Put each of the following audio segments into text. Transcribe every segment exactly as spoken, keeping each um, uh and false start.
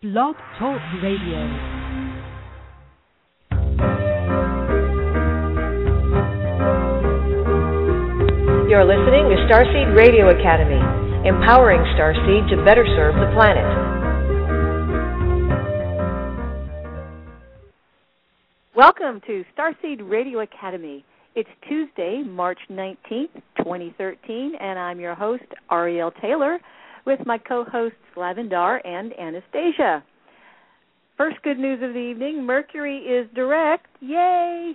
Blog Talk Radio. You're listening to Starseed Radio Academy, empowering Starseed to better serve the planet. Welcome to Starseed Radio Academy. It's Tuesday, March nineteenth, twenty thirteen, and I'm your host, Ariel Taylor, with my co-hosts Lavendar and Anastasia. First good news of the evening, Mercury is direct. Yay!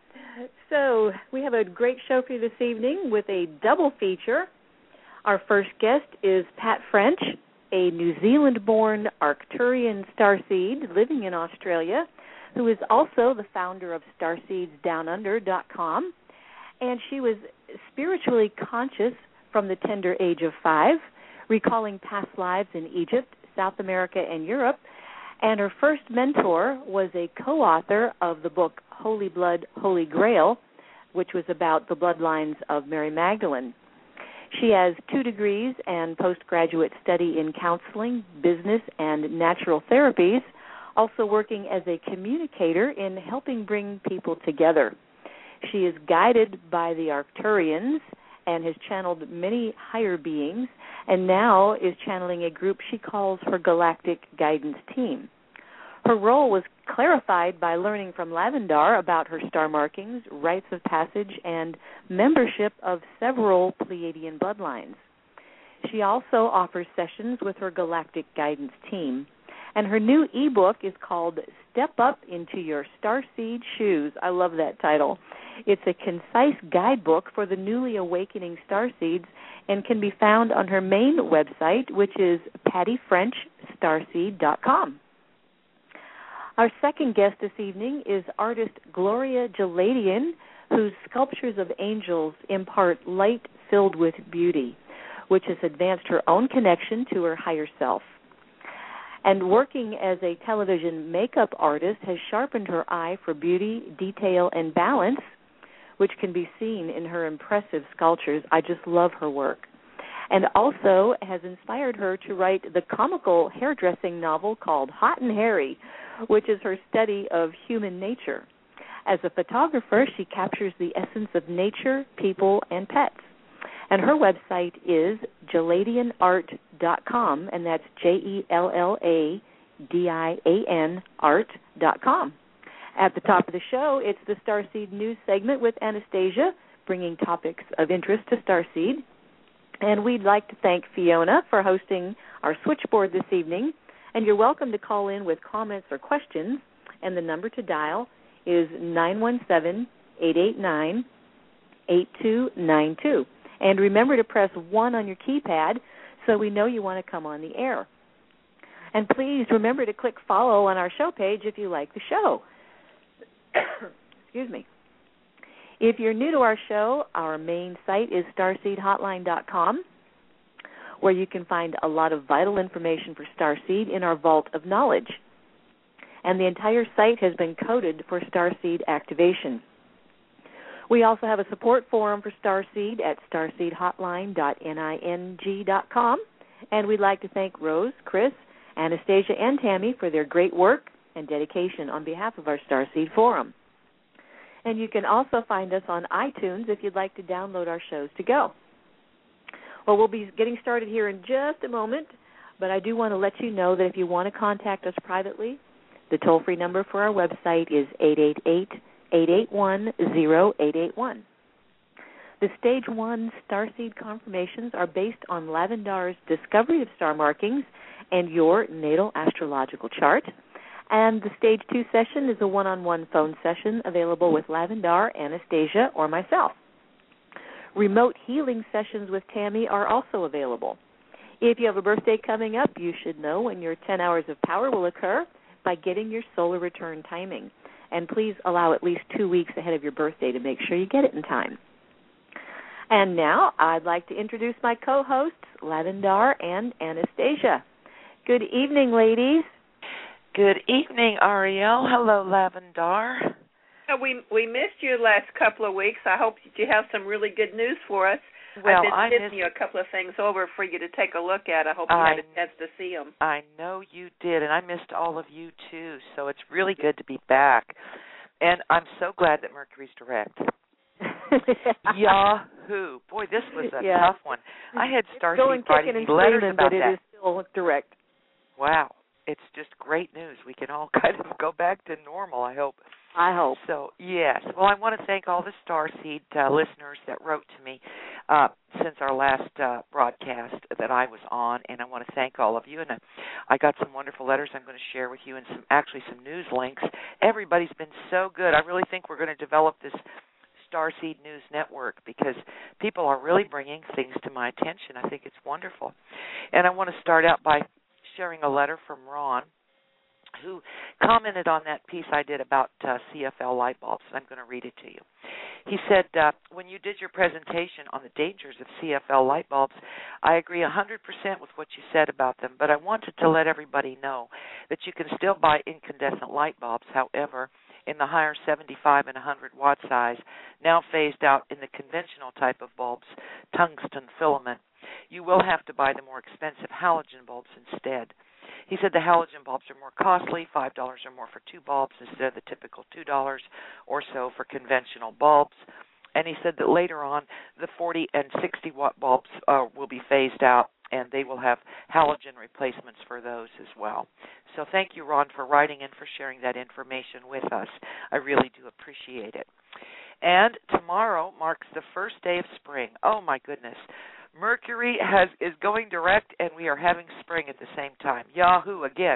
So we have a great show for you this evening with a double feature. Our first guest is Pat French, a New Zealand-born Arcturian starseed living in Australia, who is also the founder of starseeds down under dot com. And she was spiritually conscious from the tender age of five, recalling past lives in Egypt, South America, and Europe. And her first mentor was a co-author of the book Holy Blood, Holy Grail, which was about the bloodlines of Mary Magdalene. She has two degrees and postgraduate study in counseling, business, and natural therapies, also working as a communicator in helping bring people together. She is guided by the Arcturians and has channeled many higher beings, and now is channeling a group she calls her Galactic Guidance Team. Her role was clarified by learning from Lavendar about her star markings, rites of passage, and membership of several Pleiadian bloodlines. She also offers sessions with her Galactic Guidance Team. And her new ebook is called Step Up Into Your Starseed Shoes. I love that title. It's a concise guidebook for the newly awakening starseeds and can be found on her main website, which is patty french starseed dot com. Our second guest this evening is artist Gloria Jaladian, whose sculptures of angels impart light filled with beauty, which has advanced her own connection to her higher self. And working as a television makeup artist has sharpened her eye for beauty, detail, and balance, which can be seen in her impressive sculptures. I just love her work. And also has inspired her to write the comical hairdressing novel called Hot and Hairy, which is her study of human nature. As a photographer, she captures the essence of nature, people, and pets. And her website is jaladian art dot com, and that's J E L L A D I A N art dot com. At the top of the show, it's the Starseed News segment with Anastasia, bringing topics of interest to Starseed. And we'd like to thank Fiona for hosting our switchboard this evening. And you're welcome to call in with comments or questions, and the number to dial is nine one seven, eight eight nine, eight two nine two. And remember to press one on your keypad so we know you want to come on the air. And please remember to click follow on our show page if you like the show. Excuse me. If you're new to our show, our main site is starseed hotline dot com, where you can find a lot of vital information for Starseed in our vault of knowledge. And the entire site has been coded for Starseed activation. We also have a support forum for Starseed at starseed hotline dot ning dot com. And we'd like to thank Rose, Chris, Anastasia, and Tammy for their great work and dedication on behalf of our Starseed forum. And you can also find us on iTunes if you'd like to download our shows to go. Well, we'll be getting started here in just a moment, but I do want to let you know that if you want to contact us privately, the toll-free number for our website is eight eight eight, eight eight one, zero eight eight one. The Stage one Starseed confirmations are based on Lavendar's discovery of star markings and your natal astrological chart. And the Stage two session is a one-on-one phone session available with Lavendar, Anastasia, or myself. Remote healing sessions with Tammy are also available. If you have a birthday coming up, you should know when your ten hours of power will occur by getting your solar return timing. And please allow at least two weeks ahead of your birthday to make sure you get it in time. And now I'd like to introduce my co-hosts, Lavendar and Anastasia. Good evening, ladies. Good evening, Ariel. Hello, Lavendar. We we missed you the last couple of weeks. I hope that you have some really good news for us. Well, I've been I sending missed, you a couple of things over for you to take a look at. I hope you I, had a chance to see them. I know you did, and I missed all of you too. So it's really good to be back, and I'm so glad that Mercury's direct. Yahoo! Boy, this was a yeah. tough one. I had Starseed writing me and letters screaming, about but that. it is still direct. Wow, it's just great news. We can all kind of go back to normal, I hope. I hope. So, yes. Well, I want to thank all the Starseed uh, listeners that wrote to me uh, since our last uh, broadcast that I was on, and I want to thank all of you. And I, I got some wonderful letters I'm going to share with you and some actually some news links. Everybody's been so good. I really think we're going to develop this Starseed News Network because people are really bringing things to my attention. I think it's wonderful. And I want to start out by sharing a letter from Ron, who commented on that piece I did about uh, C F L light bulbs, and I'm going to read it to you. He said, uh, when you did your presentation on the dangers of C F L light bulbs, I agree one hundred percent with what you said about them, but I wanted to let everybody know that you can still buy incandescent light bulbs, however, in the higher seventy-five and one hundred watt size, now phased out in the conventional type of bulbs, tungsten filament. You will have to buy the more expensive halogen bulbs instead. He said the halogen bulbs are more costly, five dollars or more for two bulbs instead of the typical two dollars or so for conventional bulbs. And he said that later on, the forty and sixty watt bulbs uh, will be phased out, and they will have halogen replacements for those as well. So thank you, Ron, for writing and for sharing that information with us. I really do appreciate it. And tomorrow marks the first day of spring. Oh, my goodness. Mercury has is going direct, and we are having spring at the same time. Yahoo again.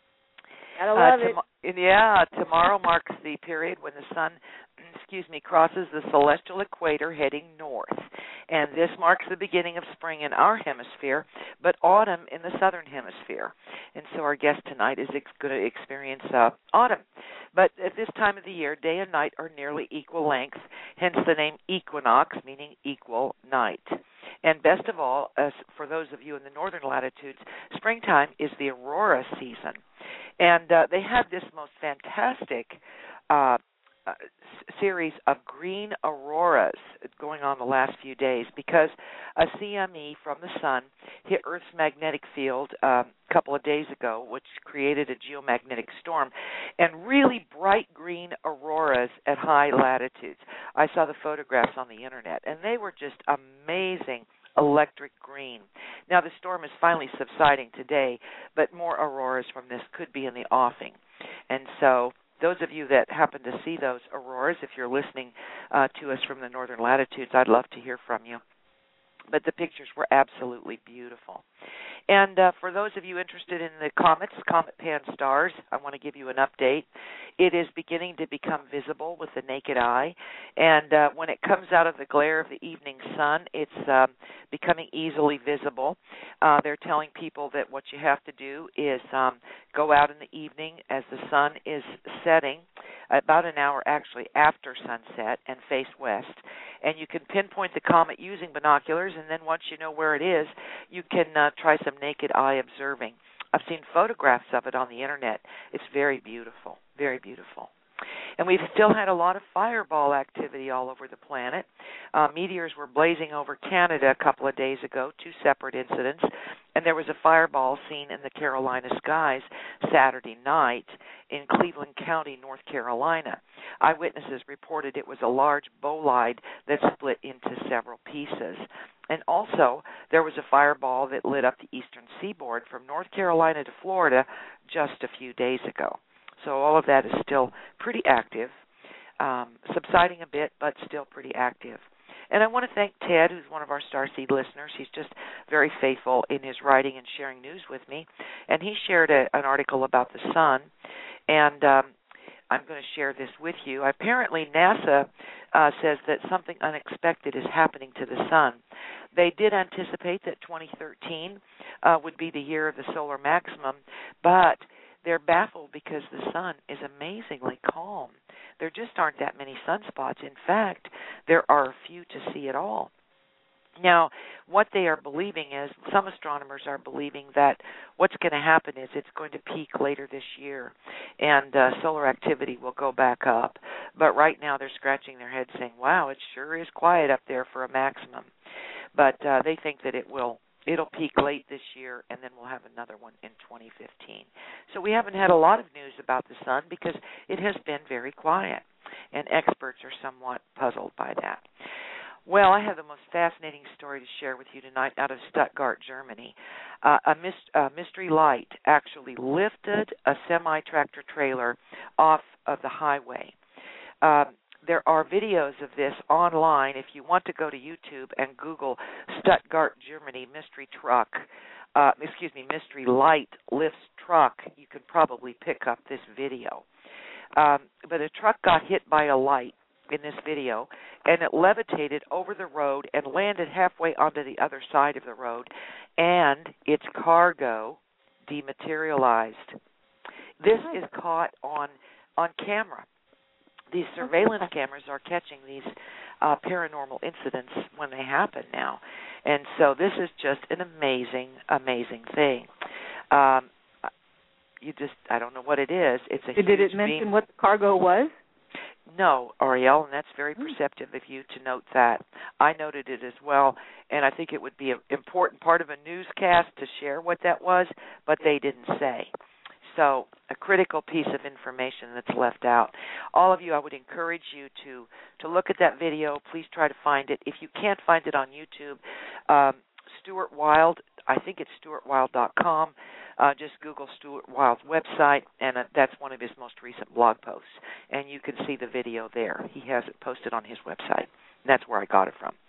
Gotta love uh, tom- it. Yeah, tomorrow marks the period when the sun, excuse me, crosses the celestial equator heading north. And this marks the beginning of spring in our hemisphere, but autumn in the southern hemisphere. And so our guest tonight is ex- going to experience uh, autumn. But at this time of the year, day and night are nearly equal length, hence the name equinox, meaning equal night. And best of all, as for those of you in the northern latitudes, springtime is the aurora season. And uh, they have this most fantastic uh, uh, series of green auroras going on the last few days because a C M E from the sun hit Earth's magnetic field uh, a couple of days ago, which created a geomagnetic storm, and really bright green auroras at high latitudes. I saw the photographs on the internet, and they were just amazing. Electric green. Now, the storm is finally subsiding today, but more auroras from this could be in the offing. And so those of you that happen to see those auroras, if you're listening uh, to us from the northern latitudes, I'd love to hear from you. But the pictures were absolutely beautiful. And uh, for those of you interested in the comets, Comet Pan-STARRS, I want to give you an update. It is beginning to become visible with the naked eye. And uh, when it comes out of the glare of the evening sun, it's um, becoming easily visible. Uh, they're telling people that what you have to do is um, go out in the evening as the sun is setting, about an hour actually after sunset, and face west. And you can pinpoint the comet using binoculars, and then once you know where it is, you can uh, try some naked eye observing. I've seen photographs of it on the internet. It's very beautiful, very beautiful. And we've still had a lot of fireball activity all over the planet. Uh, meteors were blazing over Canada a couple of days ago, two separate incidents, and there was a fireball seen in the Carolina skies Saturday night in Cleveland County, North Carolina. Eyewitnesses reported it was a large bolide that split into several pieces. And also, there was a fireball that lit up the eastern seaboard from North Carolina to Florida just a few days ago. So all of that is still pretty active, um, subsiding a bit, but still pretty active. And I want to thank Ted, who's one of our Starseed listeners. He's just very faithful in his writing and sharing news with me. And he shared a, an article about the sun, and um, I'm going to share this with you. Apparently, NASA uh, says that something unexpected is happening to the sun. They did anticipate that twenty thirteen uh, would be the year of the solar maximum, but they're baffled because the sun is amazingly calm. There just aren't that many sunspots. In fact, there are few to see at all. Now, what they are believing is, some astronomers are believing that what's going to happen is it's going to peak later this year, and uh, solar activity will go back up. But right now they're scratching their heads saying, wow, it sure is quiet up there for a maximum. but uh, they think that it will it'll peak late this year, and then we'll have another one in twenty fifteen. So we haven't had a lot of news about the sun because it has been very quiet, and experts are somewhat puzzled by that. Well, I have the most fascinating story to share with you tonight out of Stuttgart, Germany. Uh, a, myst- a mystery light actually lifted a semi-tractor trailer off of the highway. Um, there are videos of this online. If you want to go to YouTube and Google Stuttgart, Germany mystery truck, uh, excuse me, mystery light lifts truck, you can probably pick up this video. Um, but a truck got hit by a light in this video, and it levitated over the road and landed halfway onto the other side of the road, and its cargo dematerialized. This is caught on on camera. These surveillance cameras are catching these uh, paranormal incidents when they happen now, and so this is just an amazing, amazing thing. Um, you just, I don't know what it is. It's a Did huge it mention beam. what the cargo was? No, Ariel, and that's very perceptive of you to note that. I noted it as well, and I think it would be an important part of a newscast to share what that was, but they didn't say. So a critical piece of information that's left out. All of you, I would encourage you to, to look at that video. Please try to find it. If you can't find it on YouTube, um, Stuart Wild, I think it's stuart wild dot com. Uh, just Google Stuart Wild's website, and uh, that's one of his most recent blog posts. And you can see the video there. He has it posted on his website. And that's where I got it from.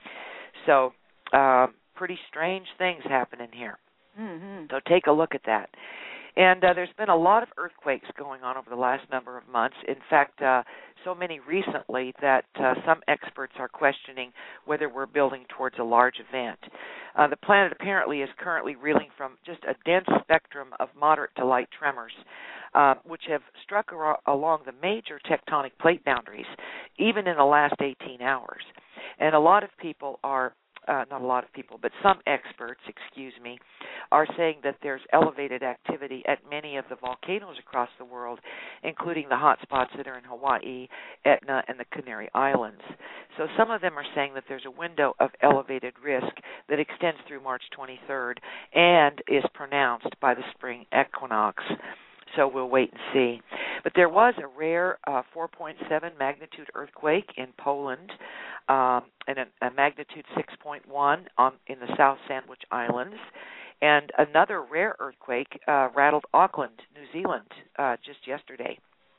So uh, pretty strange things happening here. Mm-hmm. So take a look at that. And uh, there's been a lot of earthquakes going on over the last number of months. In fact, uh, so many recently that uh, some experts are questioning whether we're building towards a large event. Uh, the planet apparently is currently reeling from just a dense spectrum of moderate to light tremors, uh, which have struck ar- along the major tectonic plate boundaries, even in the last eighteen hours. And a lot of people are Uh, not a lot of people, but some experts, excuse me, are saying that there's elevated activity at many of the volcanoes across the world, including the hot spots that are in Hawaii, Etna, and the Canary Islands. So some of them are saying that there's a window of elevated risk that extends through March twenty-third and is pronounced by the spring equinox. So we'll wait and see. But there was a rare uh, four point seven magnitude earthquake in Poland, um, and a, a magnitude six point one on, in the South Sandwich Islands. And another rare earthquake uh, rattled Auckland, New Zealand, uh, just yesterday.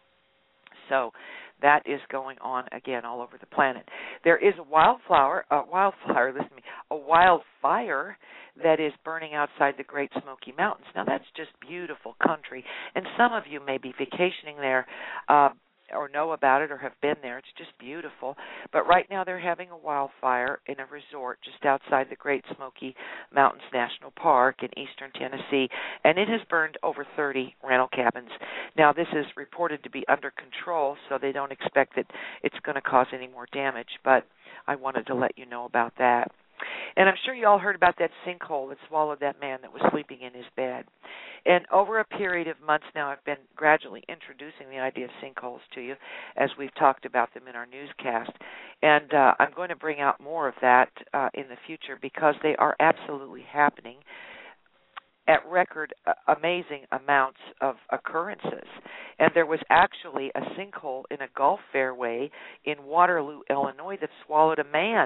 So that is going on again all over the planet. There is a wildflower, a wildfire, listen to me, a wildfire that is burning outside the Great Smoky Mountains. Now that's just beautiful country, and some of you may be vacationing there uh, or know about it or have been there. It's just beautiful. But right now they're having a wildfire in a resort just outside the Great Smoky Mountains National Park in eastern Tennessee, and it has burned over thirty rental cabins. Now this is reported to be under control, so they don't expect that it's going to cause any more damage, but I wanted to let you know about that. And I'm sure you all heard about that sinkhole that swallowed that man that was sleeping in his bed. And over a period of months now, I've been gradually introducing the idea of sinkholes to you as we've talked about them in our newscast. And uh, I'm going to bring out more of that uh, in the future because they are absolutely happening at record uh, amazing amounts of occurrences. And there was actually a sinkhole in a golf fairway in Waterloo, Illinois that swallowed a man.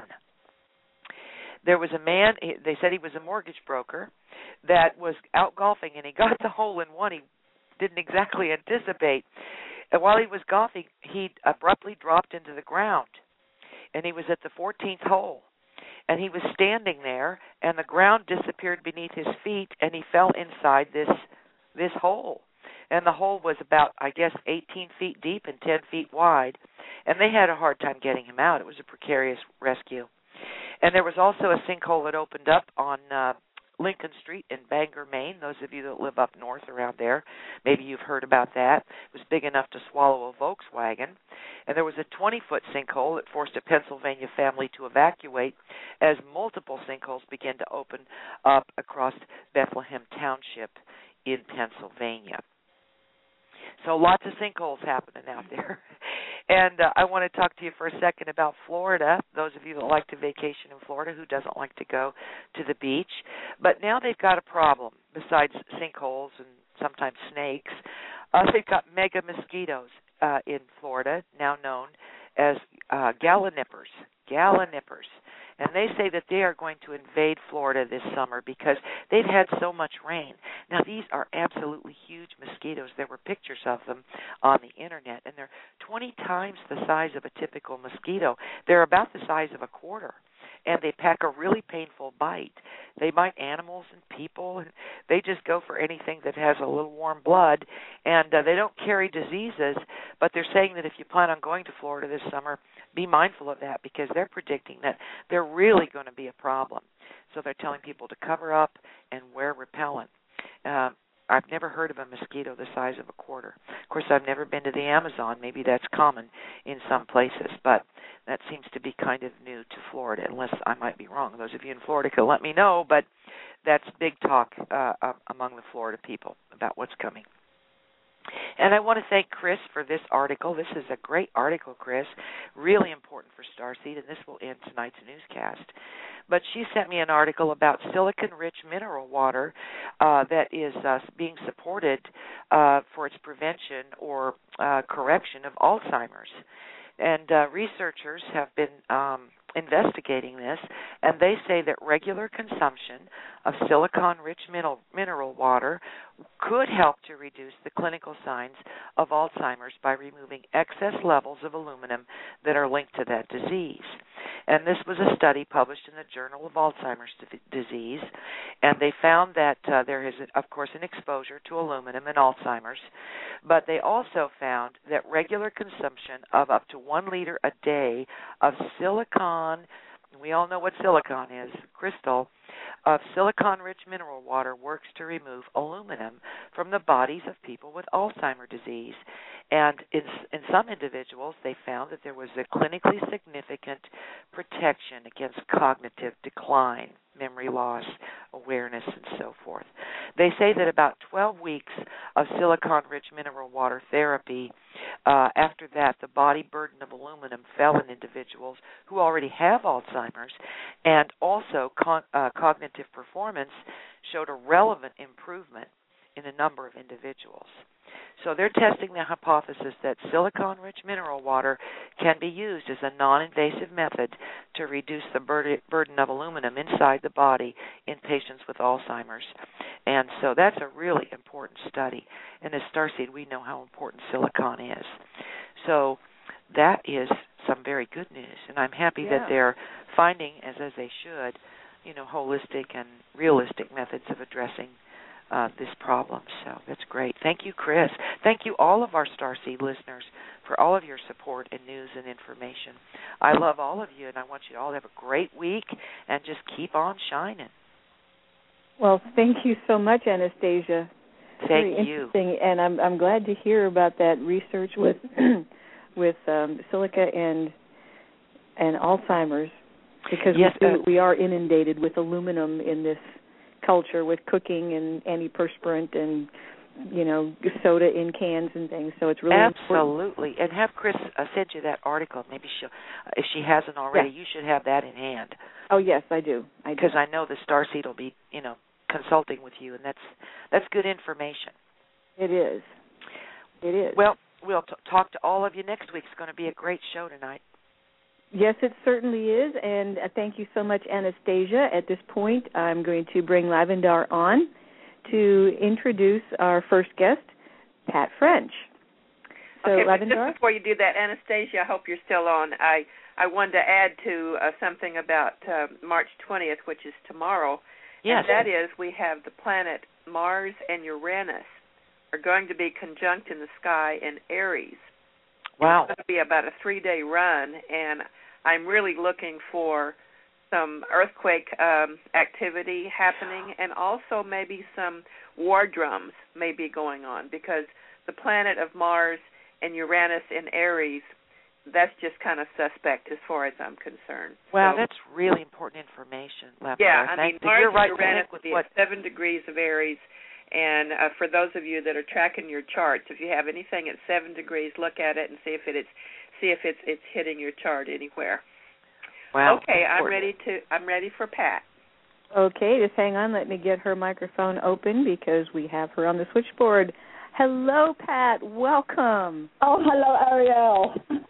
There was a man, they said he was a mortgage broker, that was out golfing, and he got the hole in one he didn't exactly anticipate. And while he was golfing, he abruptly dropped into the ground, and he was at the fourteenth hole. And he was standing there, and the ground disappeared beneath his feet, and he fell inside this this hole. And the hole was about, I guess, eighteen feet deep and ten feet wide, and they had a hard time getting him out. It was a precarious rescue. And there was also a sinkhole that opened up on uh, Lincoln Street in Bangor, Maine. Those of you that live up north around there, maybe you've heard about that. It was big enough to swallow a Volkswagen. And there was a twenty-foot sinkhole that forced a Pennsylvania family to evacuate as multiple sinkholes began to open up across Bethlehem Township in Pennsylvania. So lots of sinkholes happening out there. And uh, I want to talk to you for a second about Florida, those of you that like to vacation in Florida, who doesn't like to go to the beach. But now they've got a problem besides sinkholes and sometimes snakes. Uh, they've got mega mosquitoes uh, in Florida, now known as uh, gallinippers, gallinippers. And they say that they are going to invade Florida this summer because they've had so much rain. Now, these are absolutely huge mosquitoes. There were pictures of them on the Internet, and they're twenty times the size of a typical mosquito. They're about the size of a quarter, and they pack a really painful bite. They bite animals and people, and they just go for anything that has a little warm blood, and uh, they don't carry diseases, but they're saying that if you plan on going to Florida this summer, be mindful of that because they're predicting that they're really going to be a problem. So they're telling people to cover up and wear repellent. Uh, I've never heard of a mosquito the size of a quarter. Of course, I've never been to the Amazon. Maybe that's common in some places, but that seems to be kind of new to Florida, unless I might be wrong. Those of you in Florida can let me know, but that's big talk uh, among the Florida people about what's coming. And I want to thank Chris for this article. This is a great article, Chris, really important for Starseed, and this will end tonight's newscast. But she sent me an article about silicon-rich mineral water uh, that is uh, being supported uh, for its prevention or uh, correction of Alzheimer's. And uh, researchers have been um, investigating this, and they say that regular consumption of silicon-rich mineral, mineral water could help to reduce the clinical signs of Alzheimer's by removing excess levels of aluminum that are linked to that disease. And this was a study published in the Journal of Alzheimer's Disease, and they found that uh, there is, of course, an exposure to aluminum in Alzheimer's, but they also found that regular consumption of up to one liter a day of silicon, we all know what silicon is, crystal, of silicon-rich mineral water works to remove aluminum from the bodies of people with Alzheimer's disease. And in, in some individuals, they found that there was a clinically significant protection against cognitive decline, memory loss, awareness, and so forth. They say that about twelve weeks of silicon-rich mineral water therapy, uh, after that, the body burden of aluminum fell in individuals who already have Alzheimer's, and also con- uh, cognitive performance showed a relevant improvement in a number of individuals. So they're testing the hypothesis that silicon-rich mineral water can be used as a non-invasive method to reduce the burden of aluminum inside the body in patients with Alzheimer's. And so that's a really important study. And as Starseed, we know how important silicon is. So that is some very good news. And I'm happy yeah. that they're finding, as, as they should, you know, holistic and realistic methods of addressing Uh, this problem. So that's great. Thank you, Chris. Thank you, all of our Starseed listeners, for all of your support and news and information. I love all of you, and I want you all to have a great week and just keep on shining. Well, thank you so much, Anastasia. Thank Very you. Interesting, and I'm I'm glad to hear about that research with with um, silica and and Alzheimer's, because yes, we, uh, do, we are inundated with aluminum in this culture with cooking and antiperspirant and, you know, soda in cans and things. So it's really absolutely. important. And have Chris uh, send you that article. Maybe she'll, uh, if she hasn't already, yeah. you should have that in hand. Oh yes, I do. I do. Because I know the Starseed will be, you know, consulting with you, and that's that's good information. It is. It is. Well, we'll t- talk to all of you next week. It's going to be a great show tonight. Yes, it certainly is, and uh, thank you so much, Anastasia. At this point, I'm going to bring Lavendar on to introduce our first guest, Pat French. So, okay, but Lavendar? just before you do that, Anastasia, I hope you're still on. I, I wanted to add to uh, something about uh, March twentieth, which is tomorrow. Yes. And that is we have the planet Mars and Uranus are going to be conjunct in the sky in Aries. Wow. It's going to be about a three-day run, and I'm really looking for some earthquake um, activity happening, and also maybe some war drums may be going on, because the planet of Mars and Uranus in Aries, that's just kind of suspect as far as I'm concerned. Wow, so, that's really important information, Lavendar. Yeah, I Thanks. mean, Mars You're right and Uranus with will be what... at seven degrees of Aries. And uh, for those of you that are tracking your charts, if you have anything at seven degrees, look at it and see if it is see if it's it's hitting your chart anywhere. Wow. Okay, I'm ready to. I'm ready for Pat. Okay, just hang on. Let me get her microphone open because we have her on the switchboard. Hello, Pat. Welcome. Oh, hello, Ariel.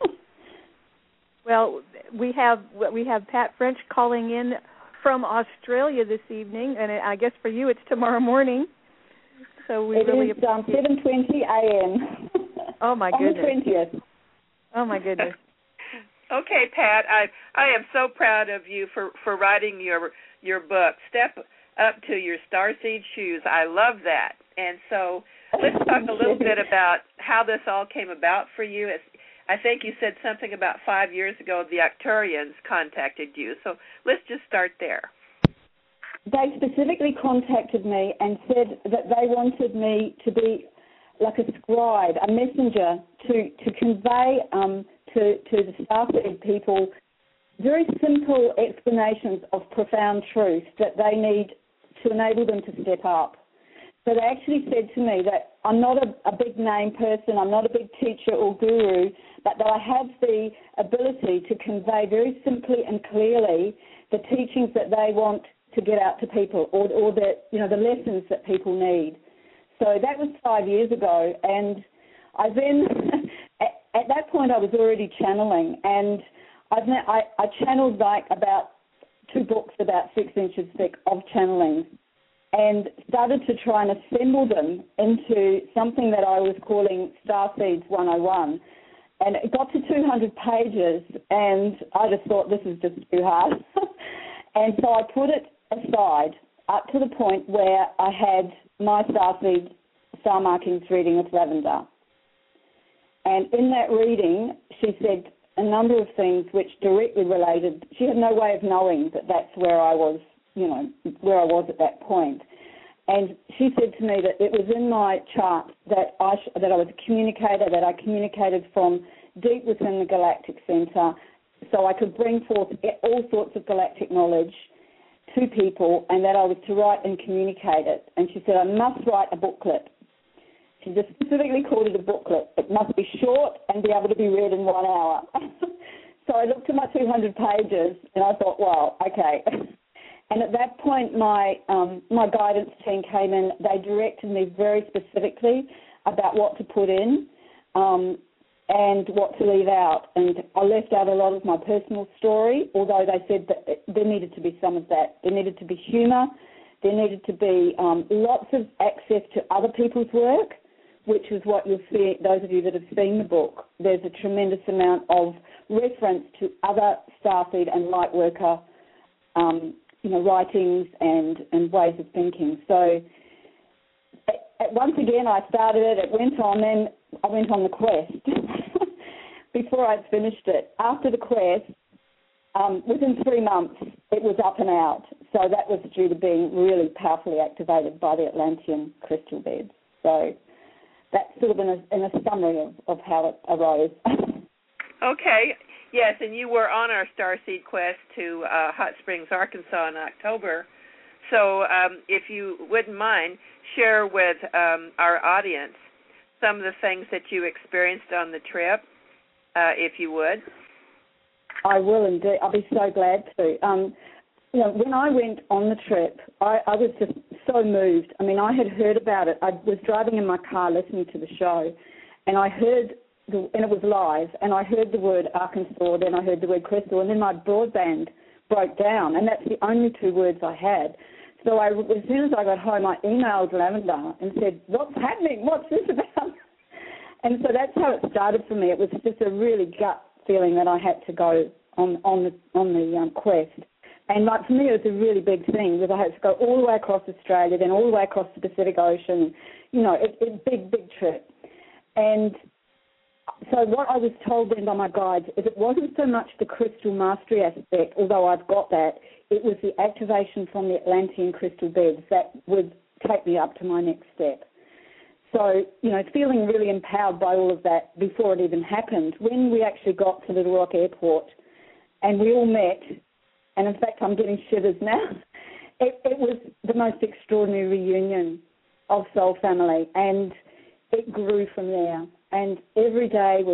Well, we have we have Pat French calling in from Australia this evening, and I guess for you it's tomorrow morning. So we it really is um, seven twenty a.m. Oh my goodness. On the twentieth. Oh my goodness. Okay, Pat, I I am so proud of you for, for writing your your book, Step Up to Your Starseed Shoes. I love that. And so let's talk a little bit about how this all came about for you. It's, I think you said something about five years ago the Arcturians contacted you. So let's just start there. They specifically contacted me and said that they wanted me to be like a scribe, a messenger, to, to convey um, to, to the Starseed people very simple explanations of profound truths that they need to enable them to step up. So they actually said to me that I'm not a, a big name person, I'm not a big teacher or guru, but that I have the ability to convey very simply and clearly the teachings that they want to get out to people, or, or the, you know, the lessons that people need. So that was five years ago, and I then, at, at that point I was already channeling, and I've now, I, I channeled like about two books about six inches thick of channeling, and started to try and assemble them into something that I was calling Starseeds one oh one. And it got to two hundred pages, and I just thought, this is just too hard. And so I put it aside up to the point where I had my Starseed star markings reading with Lavender. And in that reading, she said a number of things which directly related. She had no way of knowing that that's where I was, you know, where I was at that point. And she said to me that it was in my chart that I sh- that I was a communicator, that I communicated from deep within the galactic center, so I could bring forth all sorts of galactic knowledge to people, and that I was to write and communicate it. And she said I must write a booklet. She just specifically called it a booklet. It must be short and be able to be read in one hour. So I looked at my two hundred pages and I thought, wow, okay. And at that point, my um, my guidance team came in. They directed me very specifically about what to put in um, and what to leave out. And I left out a lot of my personal story, although they said that it, there needed to be some of that. There needed to be humour. There needed to be um, lots of access to other people's work, which is what you'll see, those of you that have seen the book. There's a tremendous amount of reference to other Starseed and Lightworker um, you know, writings and, and ways of thinking. So at, once again, I started it, it went on, then I went on the quest before I'd finished it. After the quest, um, within three months, it was up and out. So that was due to being really powerfully activated by the Atlantean crystal beds. So that's sort of in a, in a summary of, of how it arose. Okay. Yes, and you were on our Starseed quest to uh, Hot Springs, Arkansas in October. So um, if you wouldn't mind, share with um, our audience some of the things that you experienced on the trip, uh, if you would. I will indeed. I'll be so glad to. Um, you know, when I went on the trip, I, I was just so moved. I mean, I had heard about it. I was driving in my car listening to the show, and I heard, the, and it was live, and I heard the word Arkansas, then I heard the word crystal, and then my broadband broke down, and that's the only two words I had. So I, as soon as I got home, I emailed Lavender and said, what's happening? What's this about? And so that's how it started for me. It was just a really gut feeling that I had to go on, on the, on the um, quest. And like for me, it was a really big thing because I had to go all the way across Australia, then all the way across the Pacific Ocean. You know, it's it, a big, big trip. And so what I was told then by my guides is it wasn't so much the crystal mastery aspect, although I've got that, it was the activation from the Atlantean crystal beds that would take me up to my next step. So, you know, feeling really empowered by all of that before it even happened. When we actually got to Little Rock Airport and we all met, and in fact I'm getting shivers now, it, it was the most extraordinary reunion of Soul Family, and it grew from there. And every day was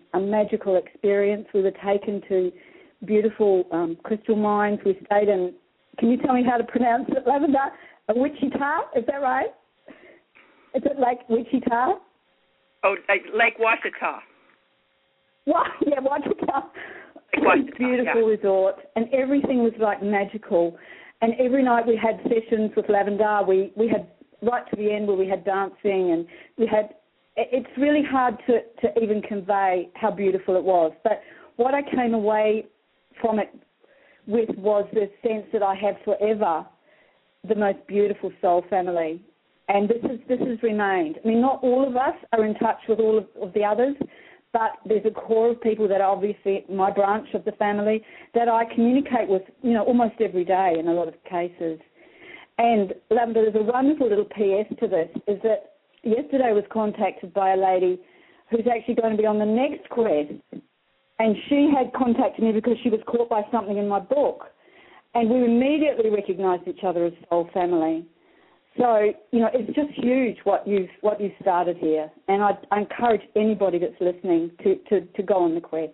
a magical experience. We were taken to beautiful um, crystal mines. We stayed in, can you tell me how to pronounce it, Lavender? A Wichita, is that right? Is it Lake Wichita? Oh, Lake Washita. Well, yeah, Washita. Lake Washita, beautiful yeah. resort, and everything was like magical. And every night we had sessions with Lavender. We we had right to the end where we had dancing, and we had. It's really hard to, to even convey how beautiful it was. But what I came away from it with was the sense that I have forever the most beautiful soul family. And this is this has remained. I mean, not all of us are in touch with all of, of the others, but there's a core of people that are obviously my branch of the family that I communicate with, you know, almost every day in a lot of cases. And Lavender, there's a wonderful little P S to this, is that yesterday I was contacted by a lady who's actually going to be on the next quest, and she had contacted me because she was caught by something in my book, and we immediately recognised each other as soul family. So, you know, it's just huge what you've what you've started here, and I, I encourage anybody that's listening to, to, to go on the quest.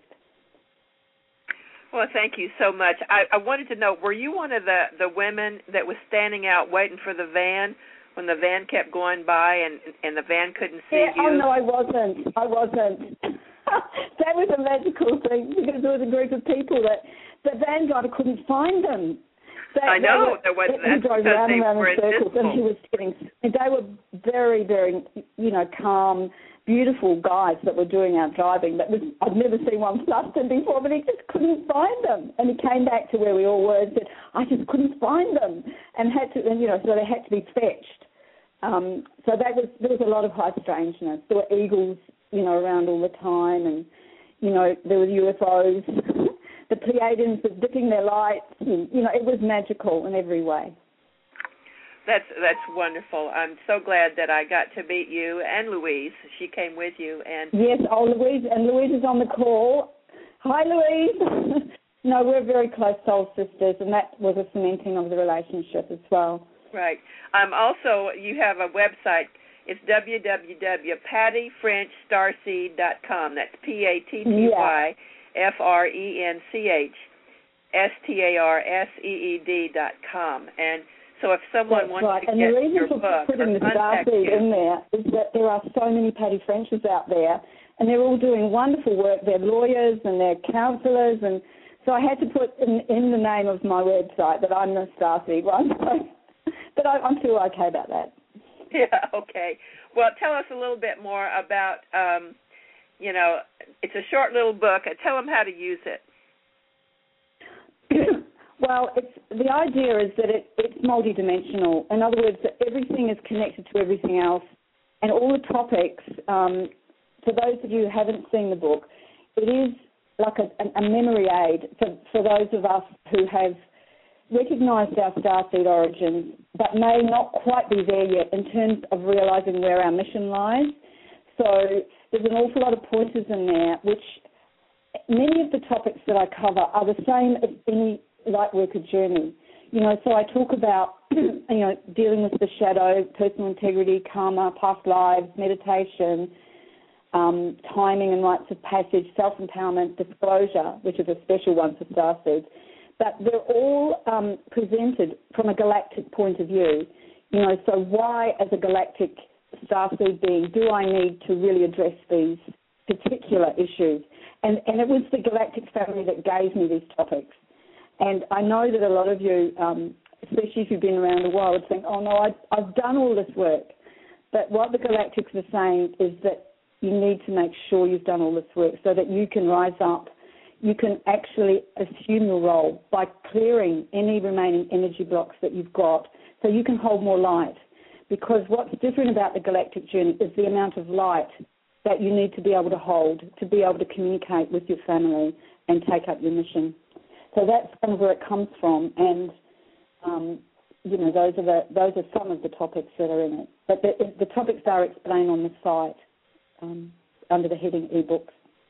Well, thank you so much. I, I wanted to know, were you one of the, the women that was standing out waiting for the van when the van kept going by and and the van couldn't see yeah, you? Oh, no, I wasn't. I wasn't. That was a magical thing because there was a group of people that the van driver couldn't find them. They, I know. They were, there was he drove because around they and around were in circles, invisible. and he was getting. They were very, very, you know, calm, beautiful guys that were doing our driving. That was I'd never seen one flustered before, but he just couldn't find them. And he came back to where we all were and said, "I just couldn't find them," and had to, and you know, so they had to be fetched. Um, so that was there was a lot of high strangeness. There were eagles, you know, around all the time, and you know, there were U F Os. The Pleiadians were dipping their lights. And, you know, it was magical in every way. That's that's wonderful. I'm so glad that I got to meet you and Louise. She came with you, and yes, oh Louise, and Louise is on the call. Hi, Louise. No, we're very close soul sisters, and that was a cementing of the relationship as well. Right. Um. Also, you have a website. It's w w w dot patty french starseed dot com. That's P A T T Y F R E N C H S T A R S E E D dot com. And so if someone That's wants right. to and get the reason your for book putting or the contact Starseed you, in there is that there are so many Patty Frenches out there, and they're all doing wonderful work. They're lawyers and they're counsellors, and so I had to put in, in the name of my website that I'm the Starseed one. But I, I'm still okay about that. Yeah, okay. Well, tell us a little bit more about, um, you know, it's a short little book. Tell them how to use it. Well, it's, the idea is that it, it's multidimensional. In other words, that everything is connected to everything else, and all the topics, um, for those of you who haven't seen the book, it is like a, a memory aid for, for those of us who have recognised our starseed origins but may not quite be there yet in terms of realising where our mission lies. So there's an awful lot of pointers in there, which many of the topics that I cover are the same as any light worker journey. You know, so I talk about, you know, dealing with the shadow, personal integrity, karma, past lives, meditation, um, timing and rites of passage, self-empowerment, disclosure, which is a special one for starseeds. But they're all um, presented from a galactic point of view. You know, so why, as a galactic starseed being, do I need to really address these particular issues? And, and it was the galactic family that gave me these topics. And I know that a lot of you, um, especially if you've been around a while, would think, oh, no, I, I've done all this work. But what the galactics are saying is that you need to make sure you've done all this work so that you can rise up. You can actually assume your role by clearing any remaining energy blocks that you've got so you can hold more light. Because what's different about the galactic journey is the amount of light that you need to be able to hold, to be able to communicate with your family and take up your mission. So that's kind of where it comes from, and um, you know, those are the those are some of the topics that are in it. But the, the topics are explained on the site um, under the heading eBooks.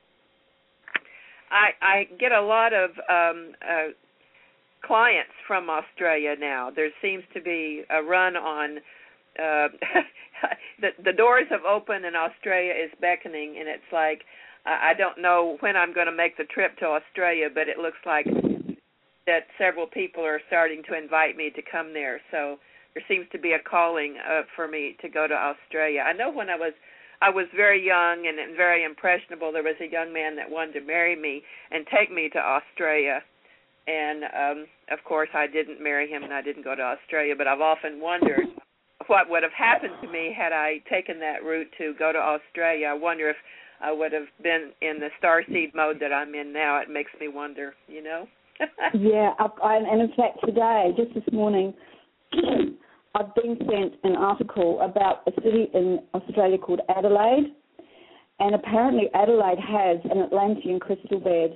I, I get a lot of um, uh, clients from Australia now. There seems to be a run on uh, the, the doors have opened and Australia is beckoning, and it's like I don't know when I'm going to make the trip to Australia, but it looks like that several people are starting to invite me to come there. So there seems to be a calling uh, for me to go to Australia. I know when I was I was very young and, and very impressionable, there was a young man that wanted to marry me and take me to Australia. And, um, of course, I didn't marry him and I didn't go to Australia, but I've often wondered what would have happened to me had I taken that route to go to Australia. I wonder if I would have been in the starseed mode that I'm in now. It makes me wonder, you know? Yeah, I, I, and in fact today, just this morning, I've been sent an article about a city in Australia called Adelaide, and apparently Adelaide has an Atlantean crystal bed.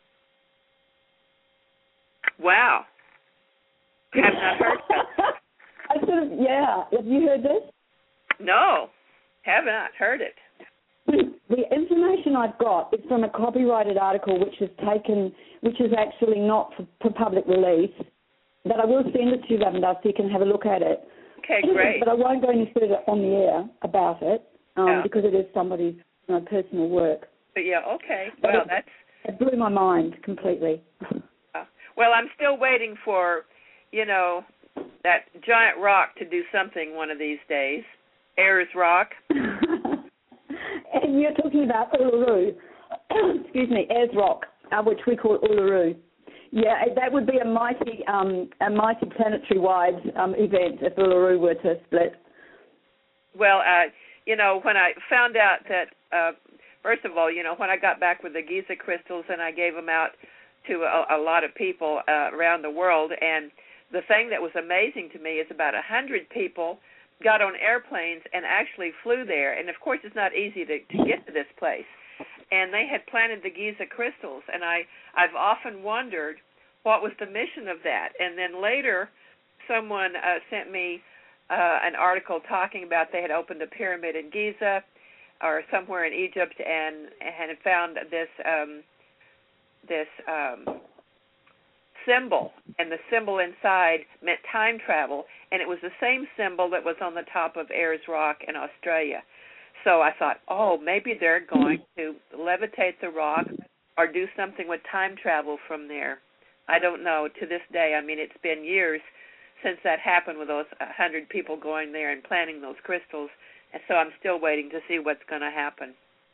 Wow. I have not heard that. I sort of, yeah. Have you heard this? No, have not heard it. The information I've got is from a copyrighted article which is taken, which is actually not for, for public release. But I will send it to you, Lavender, so you can have a look at it. Okay, great. But I won't go any further on the air about it um, no. because it is somebody's you know, personal work. But yeah, okay. Well, it, that's it blew my mind completely. Uh, well, I'm still waiting for, you know, that giant rock to do something one of these days. Ayers Rock. And you're talking about Uluru. Excuse me, Ayers Rock, uh, which we call Uluru. Yeah, that would be a mighty, um, a mighty planetary-wide um, event if Uluru were to split. Well, uh, you know, when I found out that, uh, first of all, you know, when I got back with the Giza crystals and I gave them out to a, a lot of people uh, around the world, and the thing that was amazing to me is about a hundred people got on airplanes and actually flew there. And, of course, it's not easy to, to get to this place. And they had planted the Giza crystals, and I, I've often wondered what was the mission of that. And then later someone uh, sent me uh, an article talking about they had opened a pyramid in Giza or somewhere in Egypt and, and had found this um, this um, symbol, and the symbol inside meant time travel, and it was the same symbol that was on the top of Ayers Rock in Australia. So I thought, oh, maybe they're going to levitate the rock or do something with time travel from there. I don't know. To this day, I mean, it's been years since that happened with those one hundred people going there and planting those crystals, and so I'm still waiting to see what's going to happen.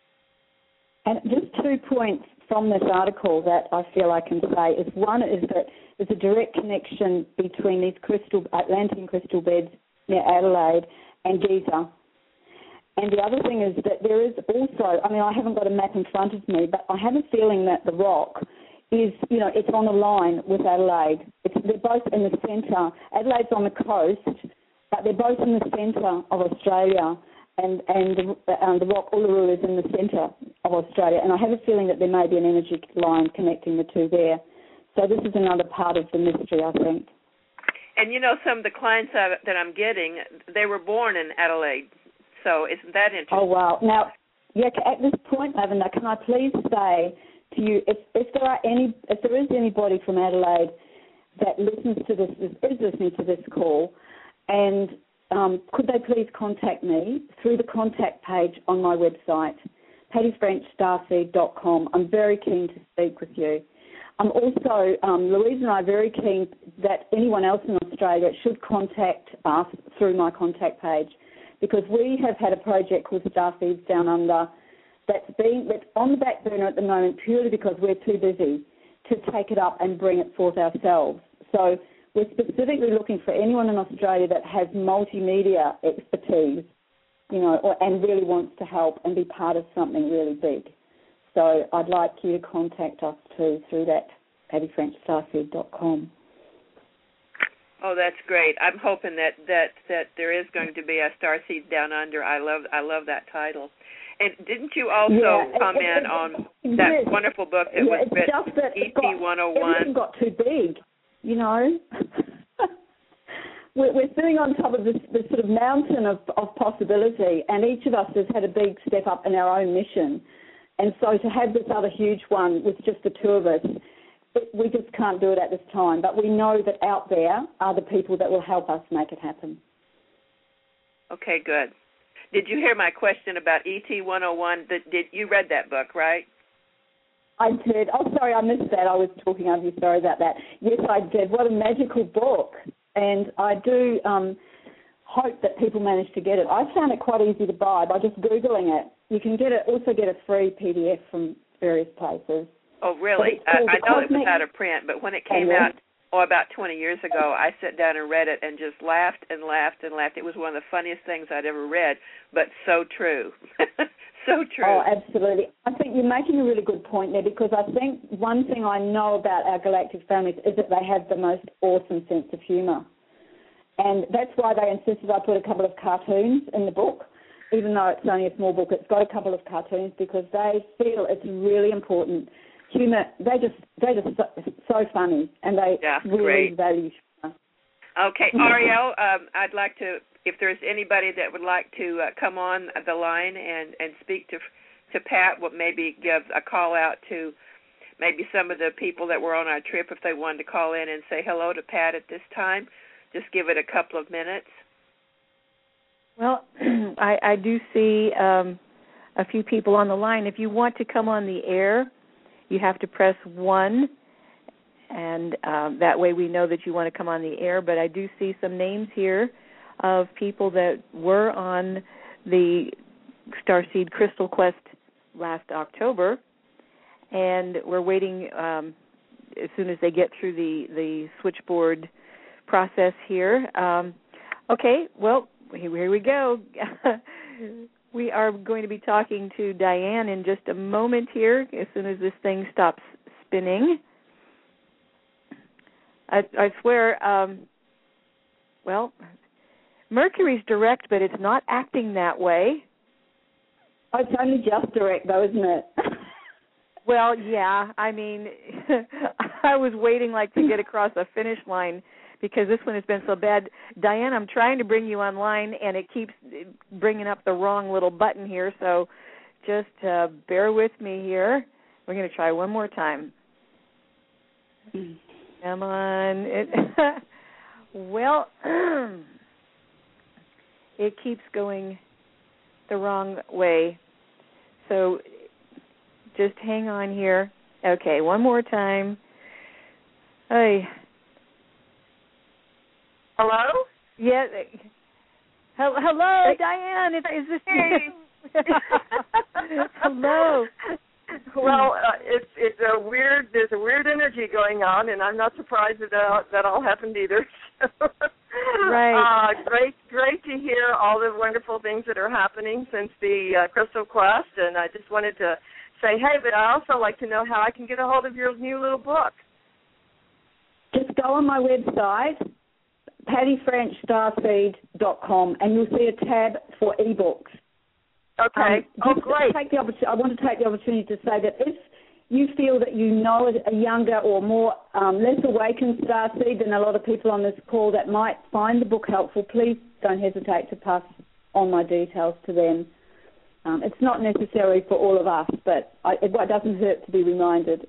And just two points from this article that I feel I can say is one is that there's a direct connection between these crystal Atlantean crystal beds near Adelaide and Giza. And the other thing is that there is also, I mean, I haven't got a map in front of me, but I have a feeling that the rock is, you know, it's on a line with Adelaide. It's, they're both in the centre. Adelaide's on the coast, but they're both in the centre of Australia. And, and the, um, the rock Uluru is in the centre of Australia. And I have a feeling that there may be an energy line connecting the two there. So this is another part of the mystery, I think. And, you know, some of the clients that I'm getting, they were born in Adelaide. So isn't that interesting? Oh, wow. Now, yeah, at this point, Lavender, can I please say to you, if, if there are any, if there is anybody from Adelaide that listens to this, is listening to this call, and um, could they please contact me through the contact page on my website, patty french starseed dot com. I'm very keen to speak with you. I'm also, um, Louise and I are very keen that anyone else in Australia should contact us through my contact page, because we have had a project called Starseeds Down Under that's been that's on the back burner at the moment purely because we're too busy to take it up and bring it forth ourselves. So we're specifically looking for anyone in Australia that has multimedia expertise, you know, or, and really wants to help and be part of something really big. So I'd like you to contact us too through that, patty french starseed dot com. Oh, that's great. I'm hoping that, that, that there is going to be a Starseed Down Under. I love I love that title. And didn't you also yeah, comment it, it, on it, that yes. wonderful book that yeah, was it's written, just that E P one oh one? Everything got too big, you know. we're, we're sitting on top of this, this sort of mountain of, of possibility, and each of us has had a big step up in our own mission. And so to have this other huge one with just the two of us, we just can't do it at this time. But we know that out there are the people that will help us make it happen. Okay, good. did you hear my question about E T one oh one? Did, did you read that book, right? I did. Oh, sorry, I missed that. I was talking over you. Sorry about that. Yes, I did. What a magical book. And I do um, hope that people manage to get it. I found it quite easy to buy by just Googling it. You can get it. Also get a free P D F from various places. Oh, really? I, I know it was out of print, but when it came oh, out, oh, about twenty years ago, I sat down and read it and just laughed and laughed and laughed. It was one of the funniest things I'd ever read, but so true. So true. Oh, absolutely. I think you're making a really good point there, because I think one thing I know about our galactic families is that they have the most awesome sense of humour. And that's why they insisted I put a couple of cartoons in the book, even though it's only a small book. It's got a couple of cartoons because they feel it's really important. Humour, they just, they're just so, so funny, and they yeah, really great. value humour. Okay, Ariel, um, I'd like to, if there's anybody that would like to uh, come on the line and, and speak to to Pat, what maybe give a call out to maybe some of the people that were on our trip, if they wanted to call in and say hello to Pat at this time, just give it a couple of minutes. Well, I, I do see um, a few people on the line. If you want to come on the air, you have to press one, and um, that way we know that you want to come on the air. But I do see some names here of people that were on the Starseed Crystal Quest last October, and we're waiting um, as soon as they get through the, the switchboard process here. Um, okay, well, here we go. We are going to be talking to Diane in just a moment here, as soon as this thing stops spinning. I, I swear, um, well, Mercury's direct, but it's not acting that way. Oh, it's only just direct, though, isn't it? Well, yeah. I mean, I was waiting like to get across the finish line because this one has been so bad. Diane, I'm trying to bring you online, and it keeps bringing up the wrong little button here, so just uh, bear with me here. We're going to try one more time. Come on. It, well, it keeps going the wrong way. So just hang on here. Okay, one more time. Hey. Hello? Yeah. Hello, hey. Diane. Is, is this hey. Hello. Well, uh, it's it's a weird. There's a weird energy going on, and I'm not surprised that uh, that all happened either. Right. Uh, great, great to hear all the wonderful things that are happening since the uh, Crystal Quest, and I just wanted to say, hey, but I also like to know how I can get a hold of your new little book. Just go on my website, patty french starseed dot com, and you'll see a tab for ebooks. Okay. Um, oh, great. Take the opportunity, I want to take the opportunity to say that if you feel that you know a younger or more um, less awakened starseed than a lot of people on this call that might find the book helpful, please don't hesitate to pass on my details to them. Um, it's not necessary for all of us, but I, it, it doesn't hurt to be reminded.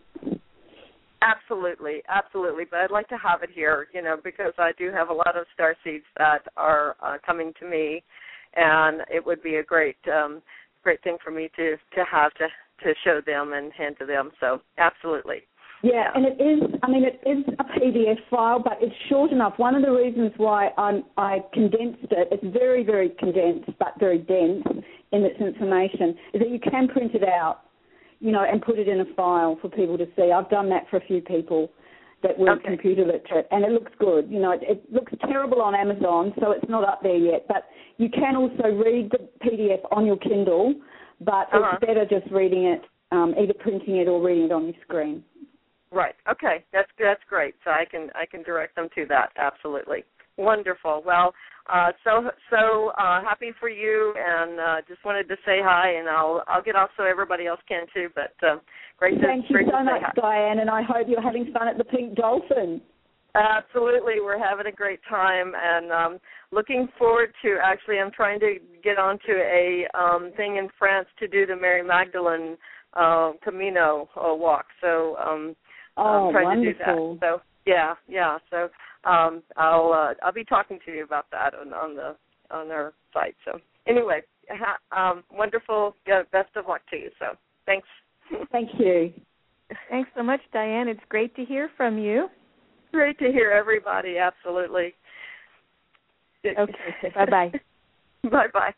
Absolutely, absolutely. But I'd like to have it here, you know, because I do have a lot of starseeds that are uh, coming to me, and it would be a great, um, great thing for me to, to have to, to show them and hand to them. So, absolutely. Yeah, yeah, and it is, I mean, it is a P D F file, but it's short enough. One of the reasons why I'm, I condensed it, it's very, very condensed but very dense in its information, is that you can print it out, you know, and put it in a file for people to see. I've done that for a few people that were okay. computer literate, and it looks good. You know, it, it looks terrible on Amazon, so it's not up there yet. But you can also read the P D F on your Kindle, but uh-huh. it's better just reading it, um, either printing it or reading it on your screen. Right. Okay. That's that's great. So I can I can direct them to that. Absolutely. Wonderful. Well, uh, so so uh, happy for you, and uh, just wanted to say hi, and I'll I'll get off so everybody else can too. But uh, great to Thank you great so to much, hi. Diane, and I hope you're having fun at the Pink Dolphin. Absolutely, we're having a great time, and um, looking forward to. Actually, I'm trying to get onto a um, thing in France to do the Mary Magdalene uh, Camino uh, walk. So. Um, Oh, um, trying wonderful. to do that. So yeah, yeah. So um, I'll uh, I'll be talking to you about that on, on the on our site. So anyway, ha- um, wonderful. Uh, best of luck to you. So thanks. Thank you. Thanks so much, Diane. It's great to hear from you. Great to hear everybody. Absolutely. Okay. Bye-bye. Bye-bye.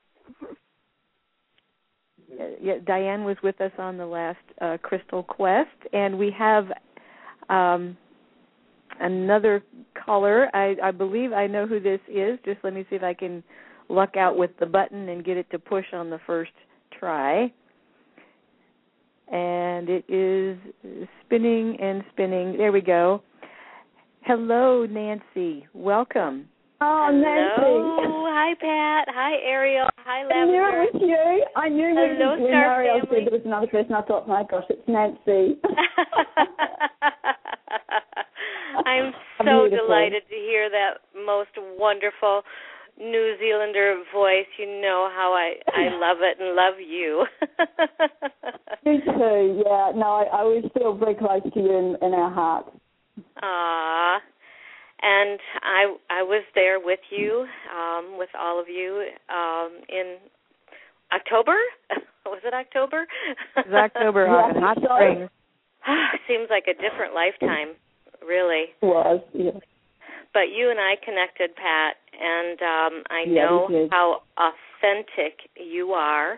Yeah, Diane was with us on the last uh, Crystal Quest, and we have um, another caller. I, I believe I know who this is. Just let me see if I can luck out with the button and get it to push on the first try. And it is spinning and spinning. There we go. Hello, Nancy. Welcome. Oh, Nancy. Hello. Hi, Pat. Hi, Ariel. Hi, Lavender. I knew it was you. I knew Hello, when Star Ariel family. said there was another person. I thought, my gosh, it's Nancy. I'm so Beautiful. delighted to hear that most wonderful New Zealander voice. You know how I, I love it and love you. You too, yeah. No, I, I always feel very close to you in, in our hearts. Aww. And I I was there with you, um, with all of you um, in October. Was it October? It was October, Yeah, uh, hot so- spring. Seems like a different lifetime, really. It was, yeah. But you and I connected, Pat, and um, I Yeah, know we did. how authentic you are,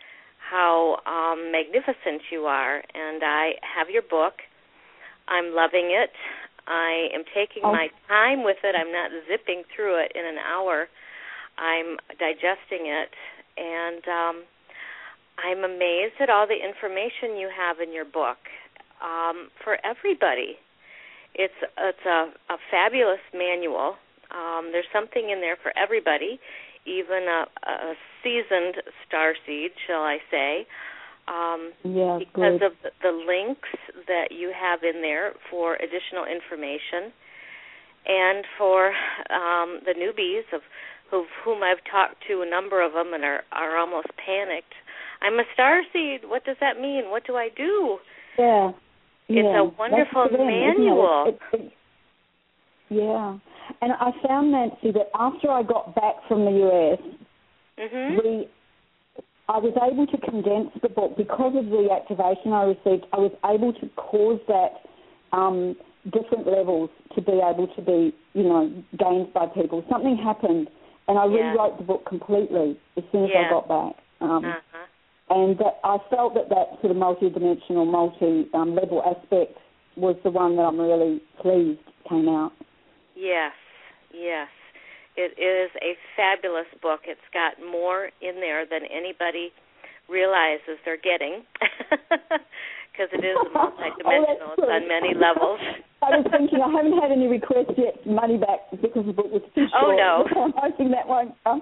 how um, magnificent you are, and I have your book. I'm loving it. I am taking Oh. my time with it. I'm not zipping through it in an hour. I'm digesting it, and um, I'm amazed at all the information you have in your book um, for everybody. It's it's a, a fabulous manual. Um, there's something in there for everybody, even a, a seasoned starseed, shall I say. Um, Yeah, because good. of the, the links that you have in there for additional information, and for um, the newbies of who, whom I've talked to, a number of them, and are, are almost panicked. I'm a starseed. What does that mean? What do I do? Yeah. It's yeah. a wonderful That's for them, manual. isn't it? It, it, yeah. And I found, Nancy, that after I got back from the U S, Mm-hmm. we I was able to condense the book because of the activation I received. I was able to cause that um, different levels to be able to be, you know, gained by people. Something happened, and I Yeah. rewrote the book completely as soon as Yeah. I got back. Um, Uh-huh. and that I felt that that sort of multi-dimensional, multi-level aspect was the one that I'm really pleased came out. Yes, yes. It is a fabulous book. It's got more in there than anybody realizes they're getting, because it is multidimensional. Oh, it's on many levels. I was thinking, I haven't had any requests yet for money back because the book was too short. Oh, no. I'm hoping that won't come.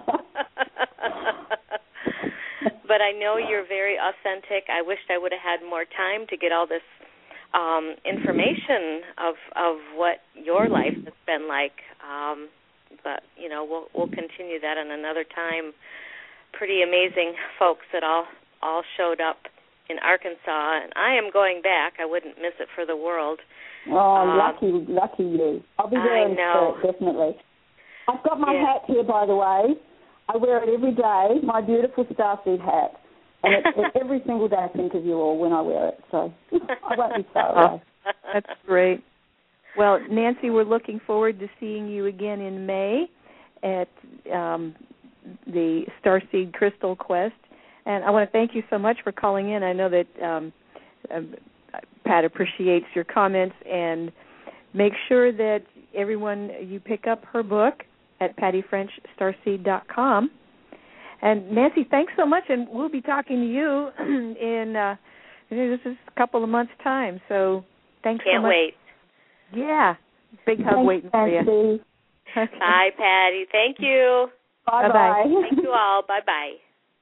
But I know you're very authentic. I wished I would have had more time to get all this um, information of of what your life has been like. Um, but you know, we'll we'll continue that in another time. Pretty amazing folks that all all showed up in Arkansas, and I am going back. I wouldn't miss it for the world. Oh, um, lucky, lucky you. I'll be there I in know. spirit, definitely. I've got my Yeah. hat here, by the way. I wear it every day, my beautiful starseed hat. And it, it, every single day I think of you all when I wear it, so I won't be far away. Oh, that's great. Well, Nancy, we're looking forward to seeing you again in May at um, the Starseed Crystal Quest. And I want to thank you so much for calling in. I know that um, uh, Pat appreciates your comments, and make sure that everyone, you pick up her book at patty french starseed dot com. And Nancy, thanks so much, and we'll be talking to you in uh, this is a couple of months' time. So thanks Can't so much. wait. Yeah, big hug Thanks, waiting for you. Nancy. Okay. Bye, Patty. Thank you. Bye-bye. Thank you all. Bye-bye.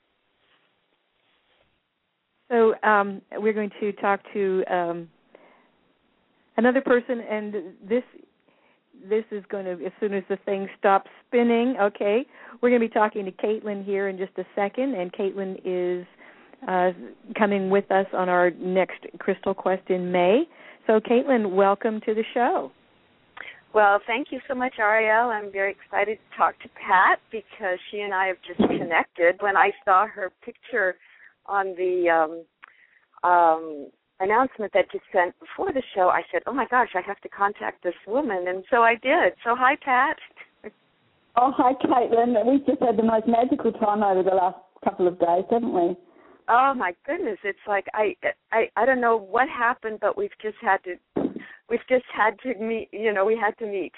So um, we're going to talk to um, another person, and this this is going to, as soon as the thing stops spinning, okay, we're going to be talking to Caitlin here in just a second, and Caitlin is uh, coming with us on our next Crystal Quest in May. So, Caitlin, welcome to the show. Well, thank you so much, Ariel. I'm very excited to talk to Pat because she and I have just connected. When I saw her picture on the um, um, announcement that you sent before the show, I said, oh, my gosh, I have to contact this woman. And so I did. So hi, Pat. Oh, hi, Caitlin. We've just had the most magical time over the last couple of days, haven't we? Oh, my goodness. It's like I, I, I don't know what happened, but we've just had to We've just had to meet, you know, we had to meet.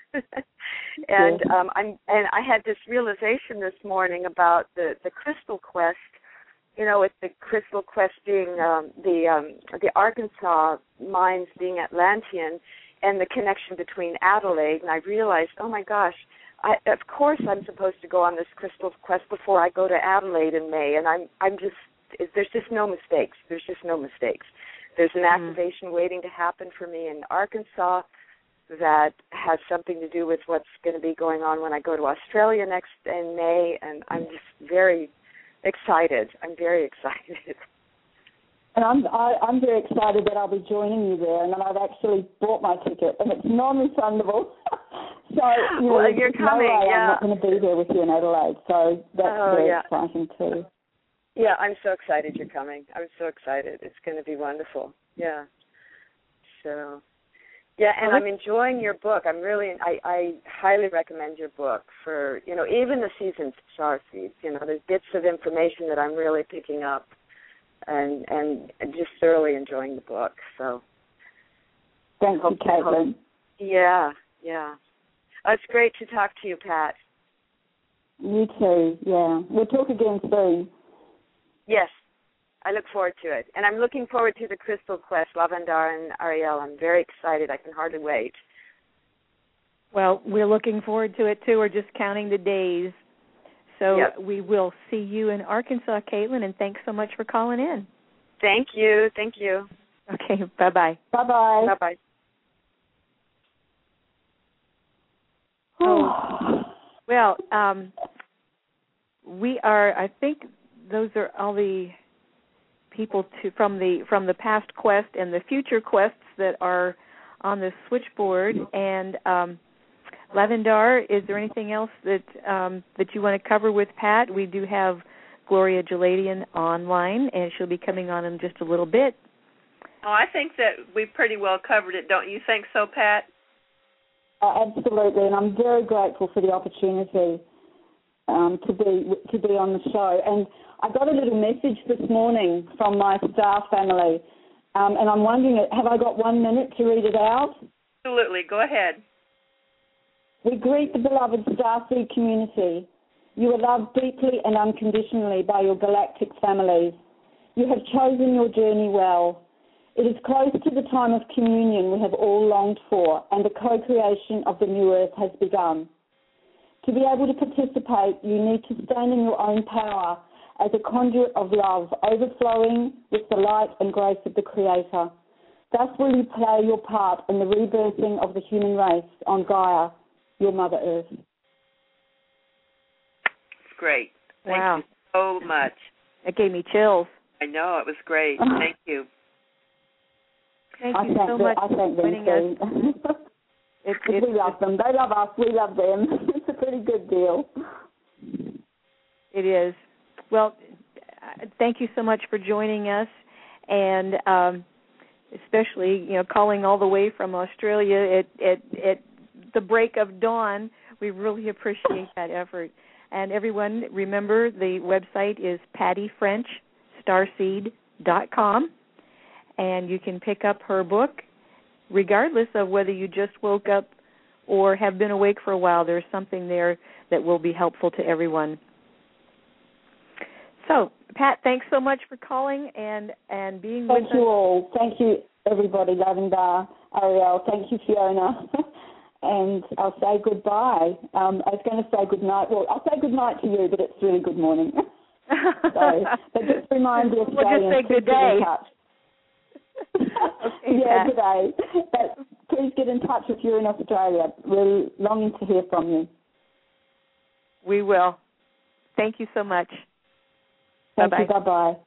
and um, I'm and I had this realization this morning about the, the Crystal Quest, you know, with the Crystal Quest being um, the um, the Arkansas mines being Atlantean and the connection between Adelaide. And I realized, oh, my gosh, I, of course I'm supposed to go on this Crystal Quest before I go to Adelaide in May. And I'm I'm just, there's just no mistakes. There's just no mistakes. There's an activation mm. waiting to happen for me in Arkansas that has something to do with what's going to be going on when I go to Australia next in May, and I'm just very excited. I'm very excited. And I'm I, I'm very excited that I'll be joining you there, and that I've actually bought my ticket, and it's non-refundable. so you know, well, you're coming. No way yeah. I'm not going to be there with you in Adelaide, so that's oh, very yeah. exciting too. Yeah, I'm so excited you're coming. I'm so excited. It's going to be wonderful. Yeah. So, yeah, and I'm enjoying your book. I'm really, I, I highly recommend your book for, you know, even the seasoned star seeds. You know, there's bits of information that I'm really picking up and and just thoroughly enjoying the book. So, thank you, Caitlin. Yeah, yeah. Oh, it's great to talk to you, Pat. You too, yeah. We'll talk again soon. Yes, I look forward to it. And I'm looking forward to the Crystal Quest, Lavendar and Ariel. I'm very excited. I can hardly wait. Well, we're looking forward to it, too. We're just counting the days. So yep. we will see you in Arkansas, Caitlin, and thanks so much for calling in. Thank you. Thank you. Okay, bye-bye. Bye-bye. Bye-bye. Oh, well, um, we are, I think... those are all the people to from the from the past quest and the future quests that are on the switchboard. And um, Lavendar, is there anything else that um, that you want to cover with Pat? We do have Gloria Jaladian online, and she'll be coming on in just a little bit. Oh, I think that we pretty well covered it. Don't you think so, Pat? Uh, absolutely, and I'm very grateful for the opportunity um, to be to be on the show. And I got a little message this morning from my star family, um, and I'm wondering, have I got one minute to read it out? Absolutely. Go ahead. We greet the beloved Starseed community. You are loved deeply and unconditionally by your galactic families. You have chosen your journey well. It is close to the time of communion we have all longed for, and the co-creation of the new earth has begun. To be able to participate, you need to stand in your own power as a conduit of love, overflowing with the light and grace of the Creator. Thus will you play your part in the rebirthing of the human race on Gaia, your Mother Earth. Great. Thank wow. you so much. It gave me chills. I know. It was great. Thank you. Thank I you thank so them, much I thank for them joining too. us. It, it, we love them. They love us. We love them. It's a pretty good deal. It is. Well, thank you so much for joining us, and um, especially, you know, calling all the way from Australia at, at, at the break of dawn. We really appreciate that effort. And everyone, remember, the website is patty french starseed dot com, and you can pick up her book regardless of whether you just woke up or have been awake for a while. There's something there that will be helpful to everyone. So, Pat, thanks so much for calling and, and being Thank with us. Thank you all. Thank you, everybody. Lavendar, Ariel. Thank you, Fiona. And I'll say goodbye. Um, I was going to say good night. Well, I'll say good night to you, but it's really good morning. so, but just remind the Australians we'll just say good to day. get in touch. Okay, yeah, Pat. good day. But please get in touch if you're in Australia. We're longing to hear from you. We will. Thank you so much. Thank Bye-bye. you. Bye-bye.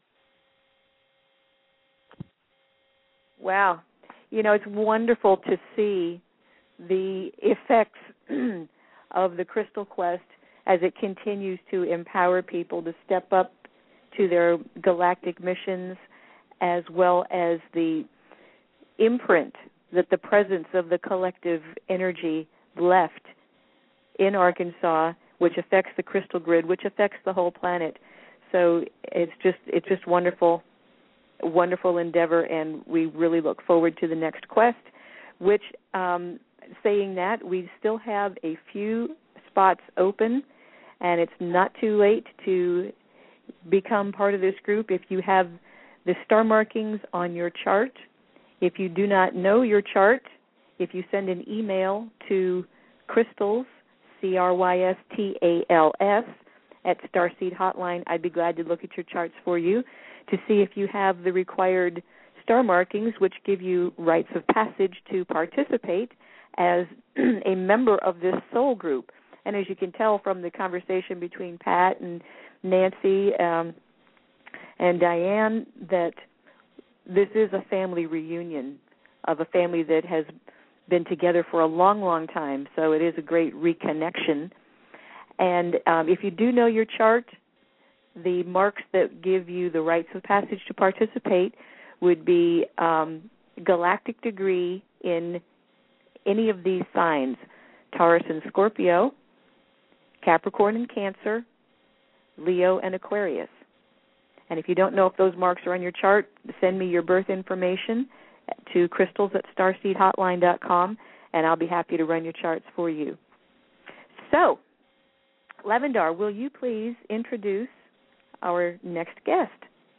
Wow. You know, it's wonderful to see the effects of the Crystal Quest as it continues to empower people to step up to their galactic missions, as well as the imprint that the presence of the collective energy left in Arkansas, which affects the crystal grid, which affects the whole planet. So it's just it's just wonderful, wonderful endeavor, and we really look forward to the next quest. Which, um, saying that, we still have a few spots open, and it's not too late to become part of this group. If you have the star markings on your chart, if you do not know your chart, if you send an email to crystals, C R Y S T A L S, at Starseed Hotline, I'd be glad to look at your charts for you to see if you have the required star markings, which give you rites of passage to participate as a member of this soul group. And as you can tell from the conversation between Pat and Nancy um, and Diane, that this is a family reunion of a family that has been together for a long, long time. So it is a great reconnection. And um, if you do know your chart, the marks that give you the rites of passage to participate would be um, galactic degree in any of these signs: Taurus and Scorpio, Capricorn and Cancer, Leo and Aquarius. And if you don't know if those marks are on your chart, send me your birth information to crystals at starseed hotline dot com, and I'll be happy to run your charts for you. So, Lavendar, will you please introduce our next guest?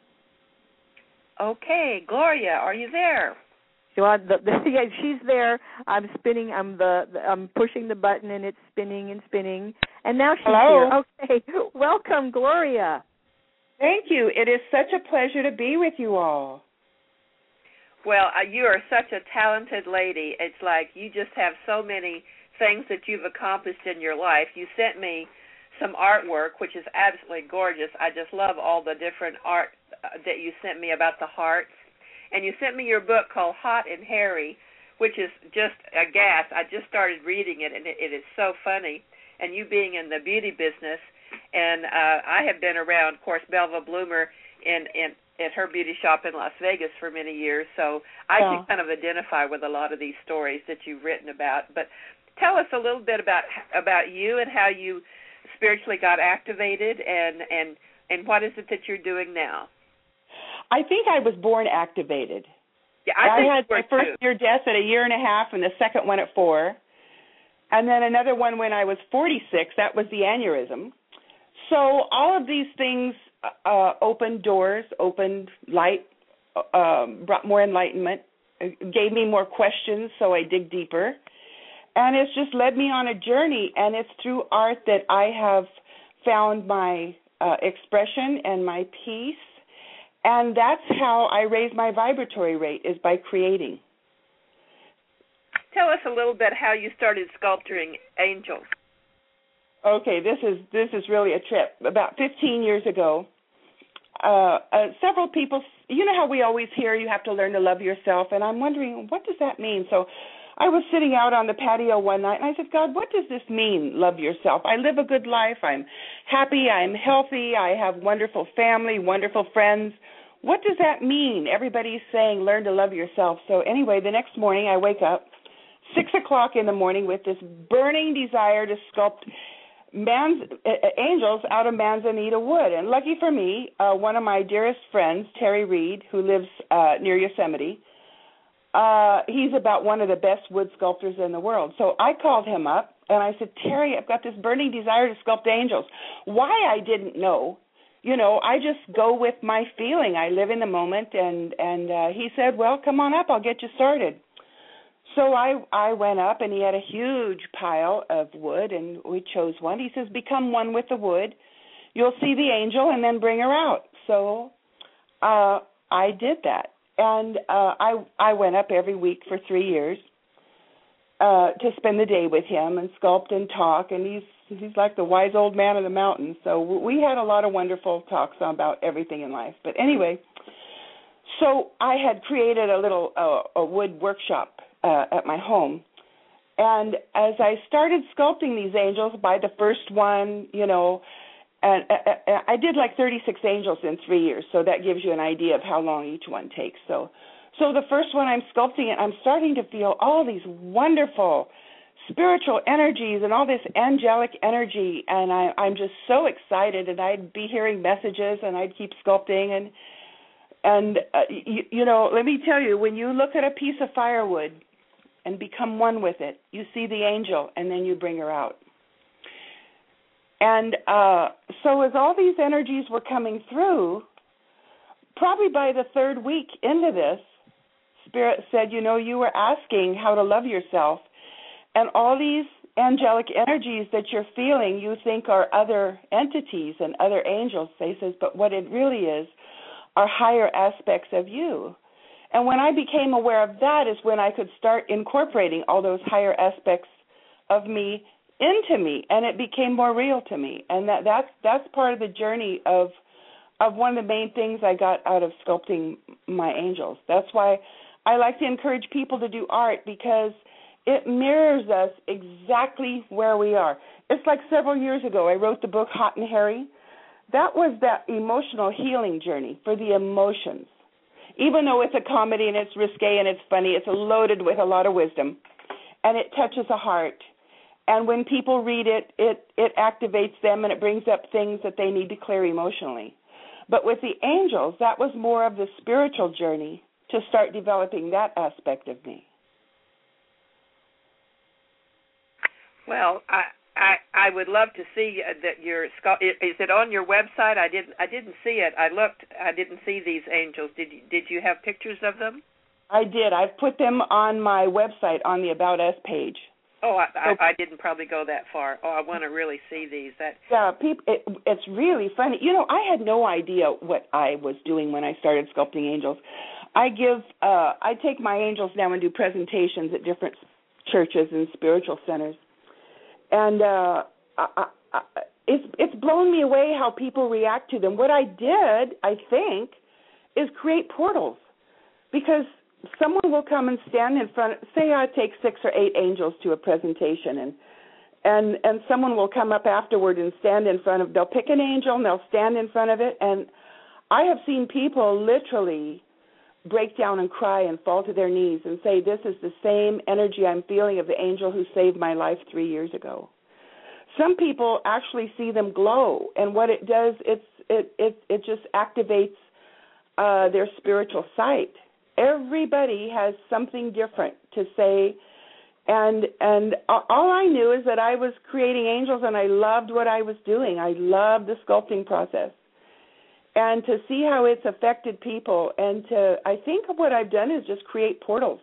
Okay, Gloria, are you there? So I, the, the, yeah, she's there. I'm spinning. I'm the, the. I'm pushing the button, and it's spinning and spinning. And now she's Hello. here. Okay, welcome, Gloria. Thank you. It is such a pleasure to be with you all. Well, uh, you are such a talented lady. It's like you just have so many things that you've accomplished in your life. You sent me some artwork, which is absolutely gorgeous. I just love all the different art uh, that you sent me about the hearts. And you sent me your book called Hot and Hairy, which is just a gas. I just started reading it, and it, it is so funny. And you being in the beauty business, and uh, I have been around, of course, Belva Bloomer in, in at her beauty shop in Las Vegas for many years, so I yeah. can kind of identify with a lot of these stories that you've written about. But tell us a little bit about about you and how you spiritually got activated, and, and, and what is it that you're doing now? I think I was born activated. Yeah, I, think I had my first too. near death at a year and a half, and the second one at four, and then another one when I was forty-six. That was the aneurysm. So all of these things uh, opened doors, opened light, uh, brought more enlightenment, gave me more questions, so I dig deeper. And it's just led me on a journey, and it's through art that I have found my uh, expression and my peace. And that's how I raise my vibratory rate, is by creating. Tell us a little bit how you started sculpturing angels. Okay, this is this is really a trip. About fifteen years ago, uh, uh, several people, you know how we always hear you have to learn to love yourself, and I'm wondering, what does that mean? So I was sitting out on the patio one night, and I said, God, what does this mean, love yourself? I live a good life. I'm happy. I'm healthy. I have wonderful family, wonderful friends. What does that mean? Everybody's saying learn to love yourself. So anyway, the next morning I wake up, six o'clock in the morning, with this burning desire to sculpt man's, uh, angels out of manzanita wood. And lucky for me, uh, one of my dearest friends, Terry Reed, who lives uh, near Yosemite, uh, he's about one of the best wood sculptors in the world. So I called him up, and I said, Terry, I've got this burning desire to sculpt angels. Why, I didn't know. You know, I just go with my feeling. I live in the moment. And, and uh, he said, well, come on up. I'll get you started. So I I went up, and he had a huge pile of wood, and we chose one. He says, become one with the wood. You'll see the angel, and then bring her out. So uh, I did that. And uh, I I went up every week for three years uh, to spend the day with him and sculpt and talk. And he's he's like the wise old man of the mountain. So we had a lot of wonderful talks about everything in life. But anyway, so I had created a little uh, a wood workshop Uh, at my home, and as I started sculpting these angels, by the first one, you know, and I did like thirty-six angels in three years, so that gives you an idea of how long each one takes. So, so the first one I'm sculpting it, I'm starting to feel all these wonderful spiritual energies and all this angelic energy, and I, I'm just so excited. And I'd be hearing messages, and I'd keep sculpting, and and uh, you, you know, let me tell you, when you look at a piece of firewood and become one with it, you see the angel, and then you bring her out. And uh, so as all these energies were coming through, probably by the third week into this, Spirit said, you know, you were asking how to love yourself, and all these angelic energies that you're feeling you think are other entities and other angels. They says, but what it really is are higher aspects of you. And when I became aware of that is when I could start incorporating all those higher aspects of me into me, and it became more real to me. And that that's that's part of the journey of of one of the main things I got out of sculpting my angels. That's why I like to encourage people to do art, because it mirrors us exactly where we are. It's like several years ago I wrote the book Hot and Harry. That was that emotional healing journey for the emotions. Even though it's a comedy and it's risque and it's funny, it's loaded with a lot of wisdom, and it touches a heart. And when people read it, it, it activates them, and it brings up things that they need to clear emotionally. But with the angels, that was more of the spiritual journey to start developing that aspect of me. Well, I I, I would love to see that your is it on your website? I didn't I didn't see it. I looked. I didn't see these angels. Did you, did you have pictures of them? I did. I've put them on my website on the About Us page. Oh, I, I, I didn't probably go that far. Oh, I want to really see these. That yeah, people. It, it's really funny. You know, I had no idea what I was doing when I started sculpting angels. I give, uh, I take my angels now and do presentations at different churches and spiritual centers, and uh, I, I, it's it's blown me away how people react to them. What I did, I think, is create portals, because someone will come and stand in front, say I take six or eight angels to a presentation, and and and someone will come up afterward and stand in front of, they'll pick an angel and they'll stand in front of it, and I have seen people literally break down and cry and fall to their knees and say, this is the same energy I'm feeling of the angel who saved my life three years ago. Some people actually see them glow, and what it does, it's it it, it just activates uh, their spiritual sight. Everybody has something different to say, and and all I knew is that I was creating angels, and I loved what I was doing. I loved the sculpting process, and to see how it's affected people, and to I think what I've done is just create portals.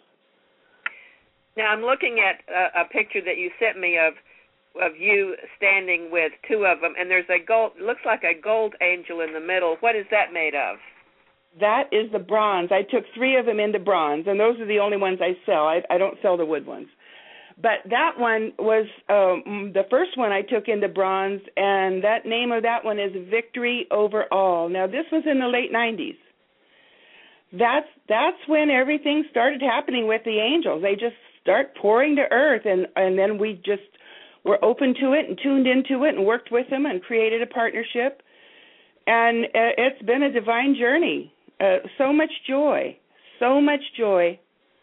Now I'm looking at a, a picture that you sent me of of you standing with two of them, and there's a gold, looks like a gold angel in the middle. What is that made of? That is the bronze. I took three of them into bronze, and those are the only ones I sell. I, I don't sell the wood ones. But that one was um, the first one I took into bronze, and that name of that one is Victory Over All. Now, this was in the late nineties. That's that's when everything started happening with the angels. They just start pouring to earth, and, and then we just were open to it and tuned into it and worked with them and created a partnership. And uh, it's been a divine journey. Uh, so much joy, so much joy.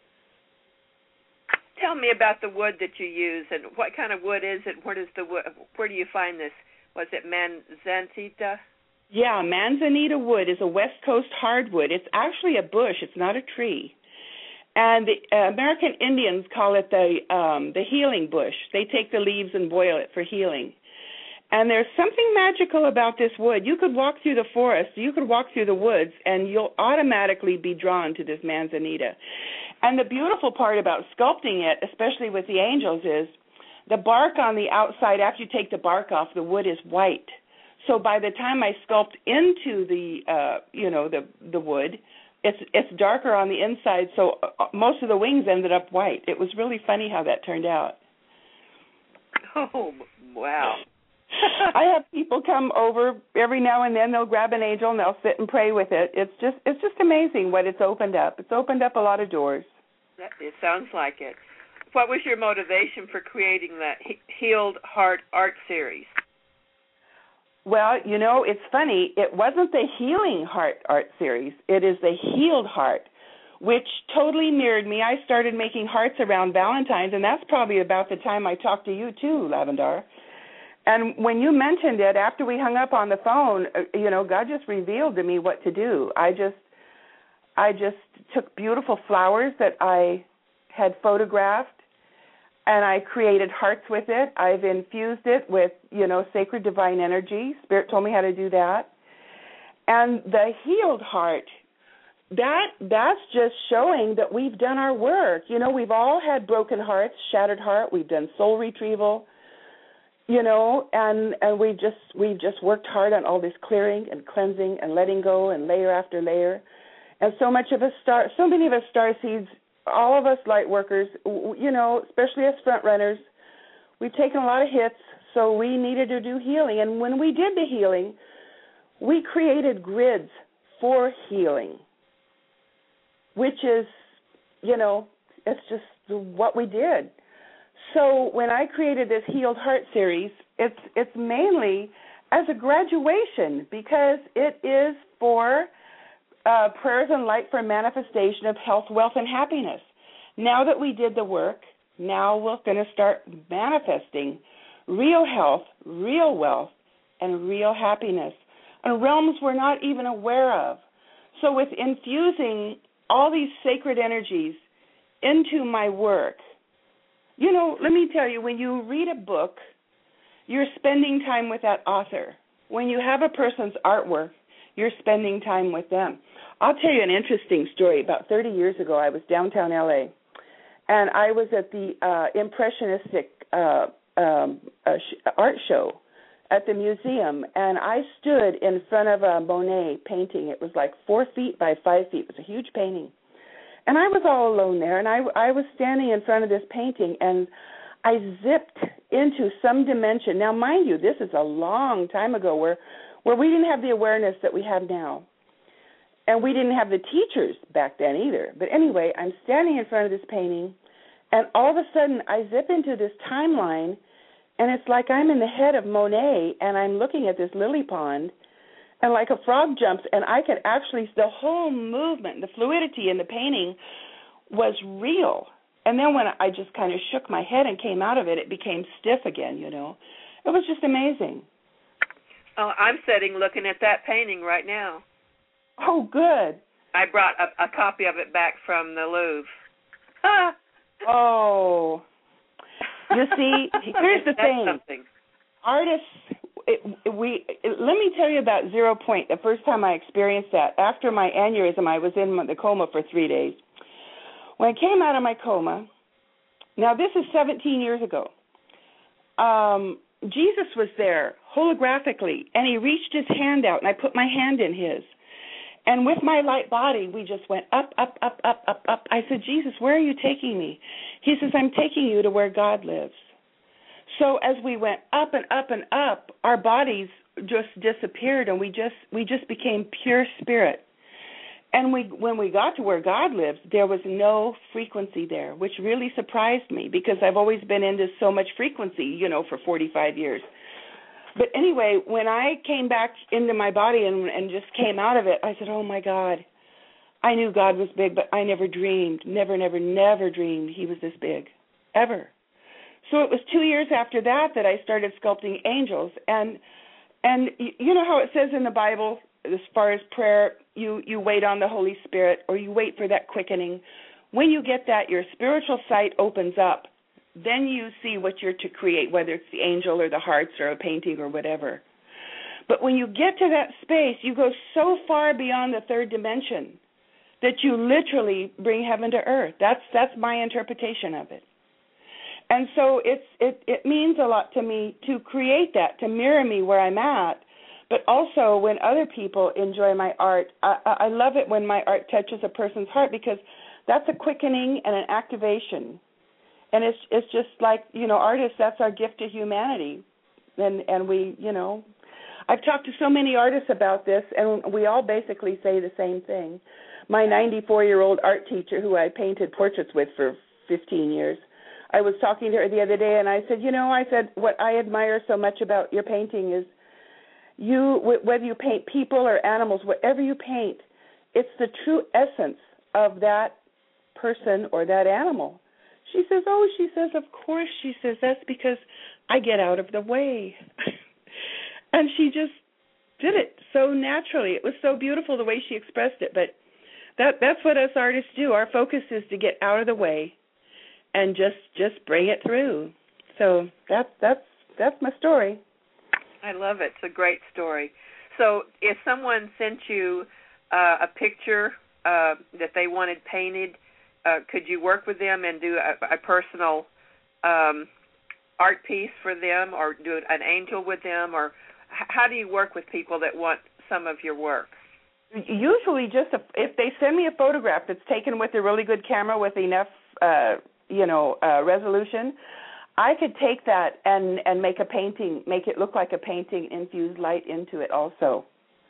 Tell me about the wood that you use, and what kind of wood is it? Where does the wood, where do you find this? Was it manzanita? Yeah, manzanita wood is a West Coast hardwood. It's actually a bush. It's not a tree. And the uh, American Indians call it the um, the healing bush. They take the leaves and boil it for healing. And there's something magical about this wood. You could walk through the forest, you could walk through the woods, and you'll automatically be drawn to this manzanita. And the beautiful part about sculpting it, especially with the angels, is the bark on the outside, after you take the bark off, the wood is white. So by the time I sculpt into the, uh, you know, the the wood, it's it's darker on the inside, so most of the wings ended up white. It was really funny how that turned out. Oh, wow. I have people come over every now and then. They'll grab an angel and they'll sit and pray with it. It's just it's just amazing what it's opened up. It's opened up a lot of doors. It sounds like it. what was your motivation for creating that Healed Heart Art Series? Well, you know, it's funny. It wasn't the Healing Heart Art Series. It is the Healed Heart, which totally mirrored me. I started making hearts around Valentine's, and that's probably about the time I talked to you too, Lavendar. And when you mentioned it, after we hung up on the phone, you know, God just revealed to me what to do. I just, I just took beautiful flowers that I had photographed, and I created hearts with it. I've infused it with, you know, sacred divine energy. Spirit told me how to do that. And the Healed Heart, that that's just showing that we've done our work. You know, we've all had broken hearts, shattered heart. We've done soul retrieval, you know, and, and we've just we've just worked hard on all this clearing and cleansing and letting go and layer after layer. And so much of us star, so many of us star seeds, all of us light workers, you know, especially as front runners, we've taken a lot of hits, so we needed to do healing. And when we did the healing, we created grids for healing, which is, you know, it's just what we did. So when I created this Healed Heart series, it's it's mainly as a graduation, because it is for uh, prayers and light for manifestation of health, wealth, and happiness. Now that we did the work, now we're going to start manifesting real health, real wealth, and real happiness in realms we're not even aware of. So with infusing all these sacred energies into my work, you know, let me tell you, when you read a book, you're spending time with that author. When you have a person's artwork, you're spending time with them. I'll tell you an interesting story. About thirty years ago, I was downtown L A, and I was at the uh, Impressionistic uh, um, uh, sh- art show at the museum, and I stood in front of a Monet painting. It was like four feet by five feet. It was a huge painting. And I was all alone there, and I, I was standing in front of this painting, and I zipped into some dimension. Now, mind you, this is a long time ago where, where we didn't have the awareness that we have now. And we didn't have the teachers back then either. But anyway, I'm standing in front of this painting, and all of a sudden I zip into this timeline, and it's like I'm in the head of Monet, and I'm looking at this lily pond, and like a frog jumps, and I could actually, the whole movement, the fluidity in the painting was real. And then when I just kind of shook my head and came out of it, it became stiff again, you know. It was just amazing. Oh, I'm sitting looking at that painting right now. Oh, good. I brought a, a copy of it back from the Louvre. Ah. Oh. You see, here's the thing. Something. Artists, it, we it, let me tell you about Zero Point. The first time I experienced that, after my aneurysm, I was in the coma for three days. When I came out of my coma, now this is seventeen years ago, um, Jesus was there holographically, and he reached his hand out, and I put my hand in his. And with my light body, we just went up, up, up, up, up, up. I said, Jesus, where are you taking me? He says, I'm taking you to where God lives. So as we went up and up and up, our bodies just disappeared, and we just we just became pure spirit. And we when we got to where God lives, there was no frequency there, which really surprised me, because I've always been into so much frequency, you know, for forty-five years. But anyway, when I came back into my body and, and just came out of it, I said, oh, my God, I knew God was big, but I never dreamed, never, never, never dreamed he was this big, ever. So it was two years after that that I started sculpting angels. And, and you know how it says in the Bible, as far as prayer, you, you wait on the Holy Spirit, or you wait for that quickening. When you get that, your spiritual sight opens up. Then you see what you're to create, whether it's the angel or the hearts or a painting or whatever. But when you get to that space, you go so far beyond the third dimension that you literally bring heaven to earth. That's that's my interpretation of it. And so it's it, it means a lot to me to create that, to mirror me where I'm at. But also when other people enjoy my art, I, I love it when my art touches a person's heart, because that's a quickening and an activation. And it's it's just like, you know, artists, that's our gift to humanity. And and we, you know, I've talked to so many artists about this, and we all basically say the same thing. My ninety-four-year-old art teacher, who I painted portraits with for fifteen years, I was talking to her the other day, and I said, you know, I said, what I admire so much about your painting is you, whether you paint people or animals, whatever you paint, it's the true essence of that person or that animal. She says, oh, she says, of course, she says, that's because I get out of the way. And she just did it so naturally. It was so beautiful the way she expressed it. But that that's what us artists do. Our focus is to get out of the way and just just bring it through. So that's that's that's my story. I love it. It's a great story. So if someone sent you uh, a picture uh, that they wanted painted, uh, could you work with them and do a, a personal um, art piece for them, or do an angel with them, or h- how do you work with people that want some of your work? Usually, just a, if they send me a photograph that's taken with a really good camera with enough, uh, you know, uh, resolution, I could take that and, and make a painting, make it look like a painting, infuse light into it also.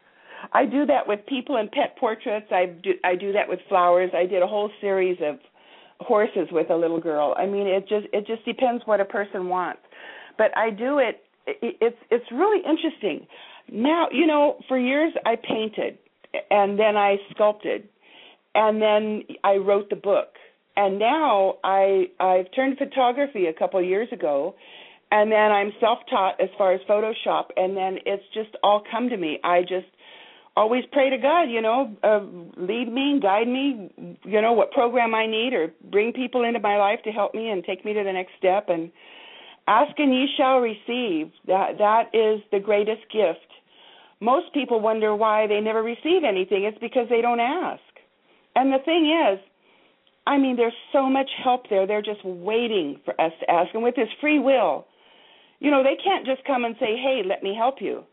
I do that with people in pet portraits. I do, I do that with flowers. I did a whole series of horses with a little girl. I mean, it just it just depends what a person wants. But I do it, it it's it's really interesting. Now, you know, for years I painted, and then I sculpted, and then I wrote the book. And now I, I've turned photography a couple of years ago, and then I'm self-taught as far as Photoshop, and then it's just all come to me. I just always pray to God, you know, uh, lead me, guide me, you know, what program I need, or bring people into my life to help me and take me to the next step. And ask and ye shall receive. That That is the greatest gift. Most people wonder why they never receive anything. It's because they don't ask. And the thing is, I mean, there's so much help there. They're just waiting for us to ask. And with this free will, you know, they can't just come and say, hey, let me help you.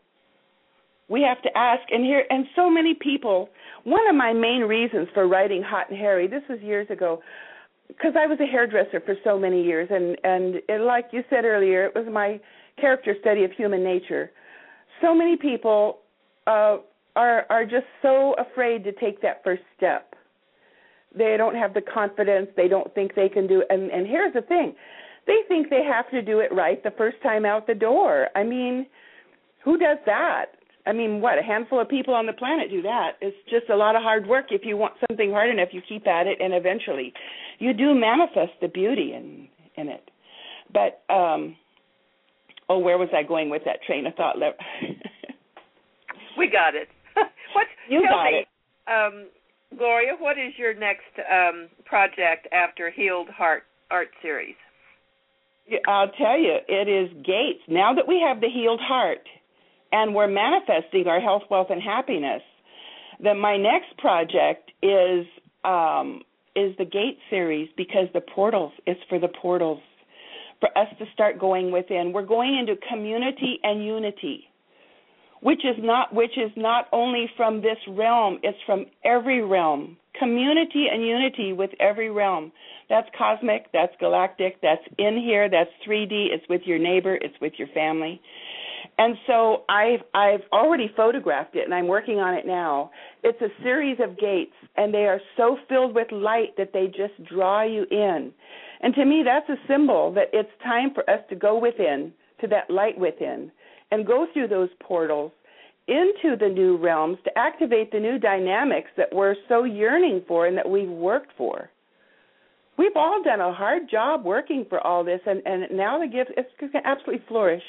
We have to ask. And here, and so many people, one of my main reasons for writing Hot and Hairy, this was years ago, because I was a hairdresser for so many years. And, and it, like you said earlier, it was my character study of human nature. So many people uh, are are just so afraid to take that first step. They don't have the confidence. They don't think they can do it. And, and here's the thing. They think they have to do it right the first time out the door. I mean, who does that? I mean, what, a handful of people on the planet do that. It's just a lot of hard work. If you want something hard enough, you keep at it, and eventually you do manifest the beauty in, in it. But, um, oh, where was I going with that train of thought? We got it. What's, you tell got me, it. Um, Gloria, what is your next um, project after Healed Heart Art Series? I'll tell you, it is Gates. Now that we have the healed heart and we're manifesting our health, wealth, and happiness, then my next project is um, is the Gates series, because the portals, it's for the portals, for us to start going within. We're going into community and unity, which is not which is not only from this realm, it's from every realm. Community and unity with every realm. That's cosmic, that's galactic, that's in here, that's three D, it's with your neighbor, it's with your family. And so I've, I've already photographed it, and I'm working on it now. It's a series of gates, and they are so filled with light that they just draw you in. And to me, that's a symbol that it's time for us to go within, to that light within, and go through those portals into the new realms to activate the new dynamics that we're so yearning for and that we've worked for. We've all done a hard job working for all this, and, and now the gift, it's going to absolutely flourish.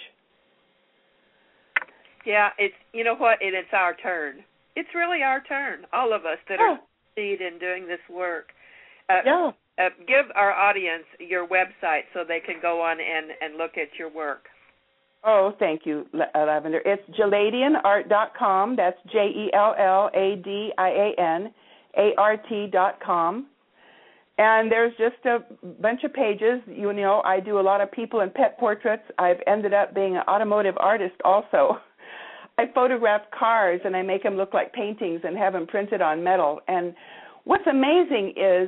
Yeah, it's, you know what, and it's our turn. It's really our turn, all of us that yeah. are succeed in doing this work. Uh, yeah. Uh, give our audience your website so they can go on and, and look at your work. Oh, thank you, Lavender. It's Jelladian Art dot com. That's J E L L A D I A N A R T dot com. And there's just a bunch of pages. You know, I do a lot of people and pet portraits. I've ended up being an automotive artist also. I photograph cars, and I make them look like paintings and have them printed on metal. And what's amazing is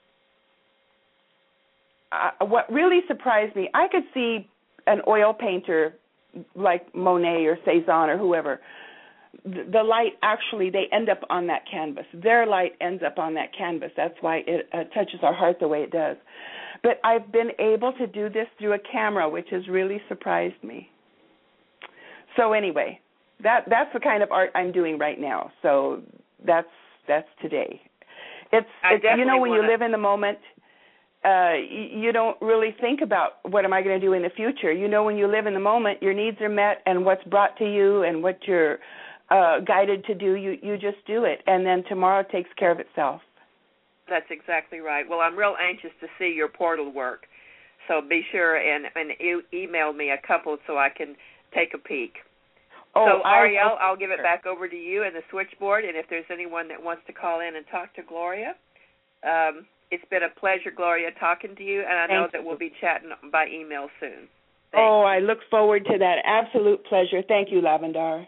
uh, what really surprised me, I could see an oil painter like Monet or Cezanne or whoever the light actually, they end up on that canvas. Their light ends up on that canvas. That's why it uh, touches our heart the way it does. But I've been able to do this through a camera, which has really surprised me. So anyway, that that's the kind of art I'm doing right now. So that's that's today. It's, it's you know, when you live in the moment, uh, you don't really think about what am I going to do in the future. You know, when you live in the moment, your needs are met, and what's brought to you and what you're uh, guided to do, you, you just do it. And then tomorrow takes care of itself. That's exactly right. Well, I'm real anxious to see your portal work. So be sure and, and e- email me a couple so I can take a peek. Oh, so, Ariel, I, I'll give it back over to you and the switchboard, and if there's anyone that wants to call in and talk to Gloria, um, it's been a pleasure, Gloria, talking to you, and I know that we'll be chatting by email soon. Thanks. Oh, I look forward to that. Absolute pleasure. Thank you, Lavendar.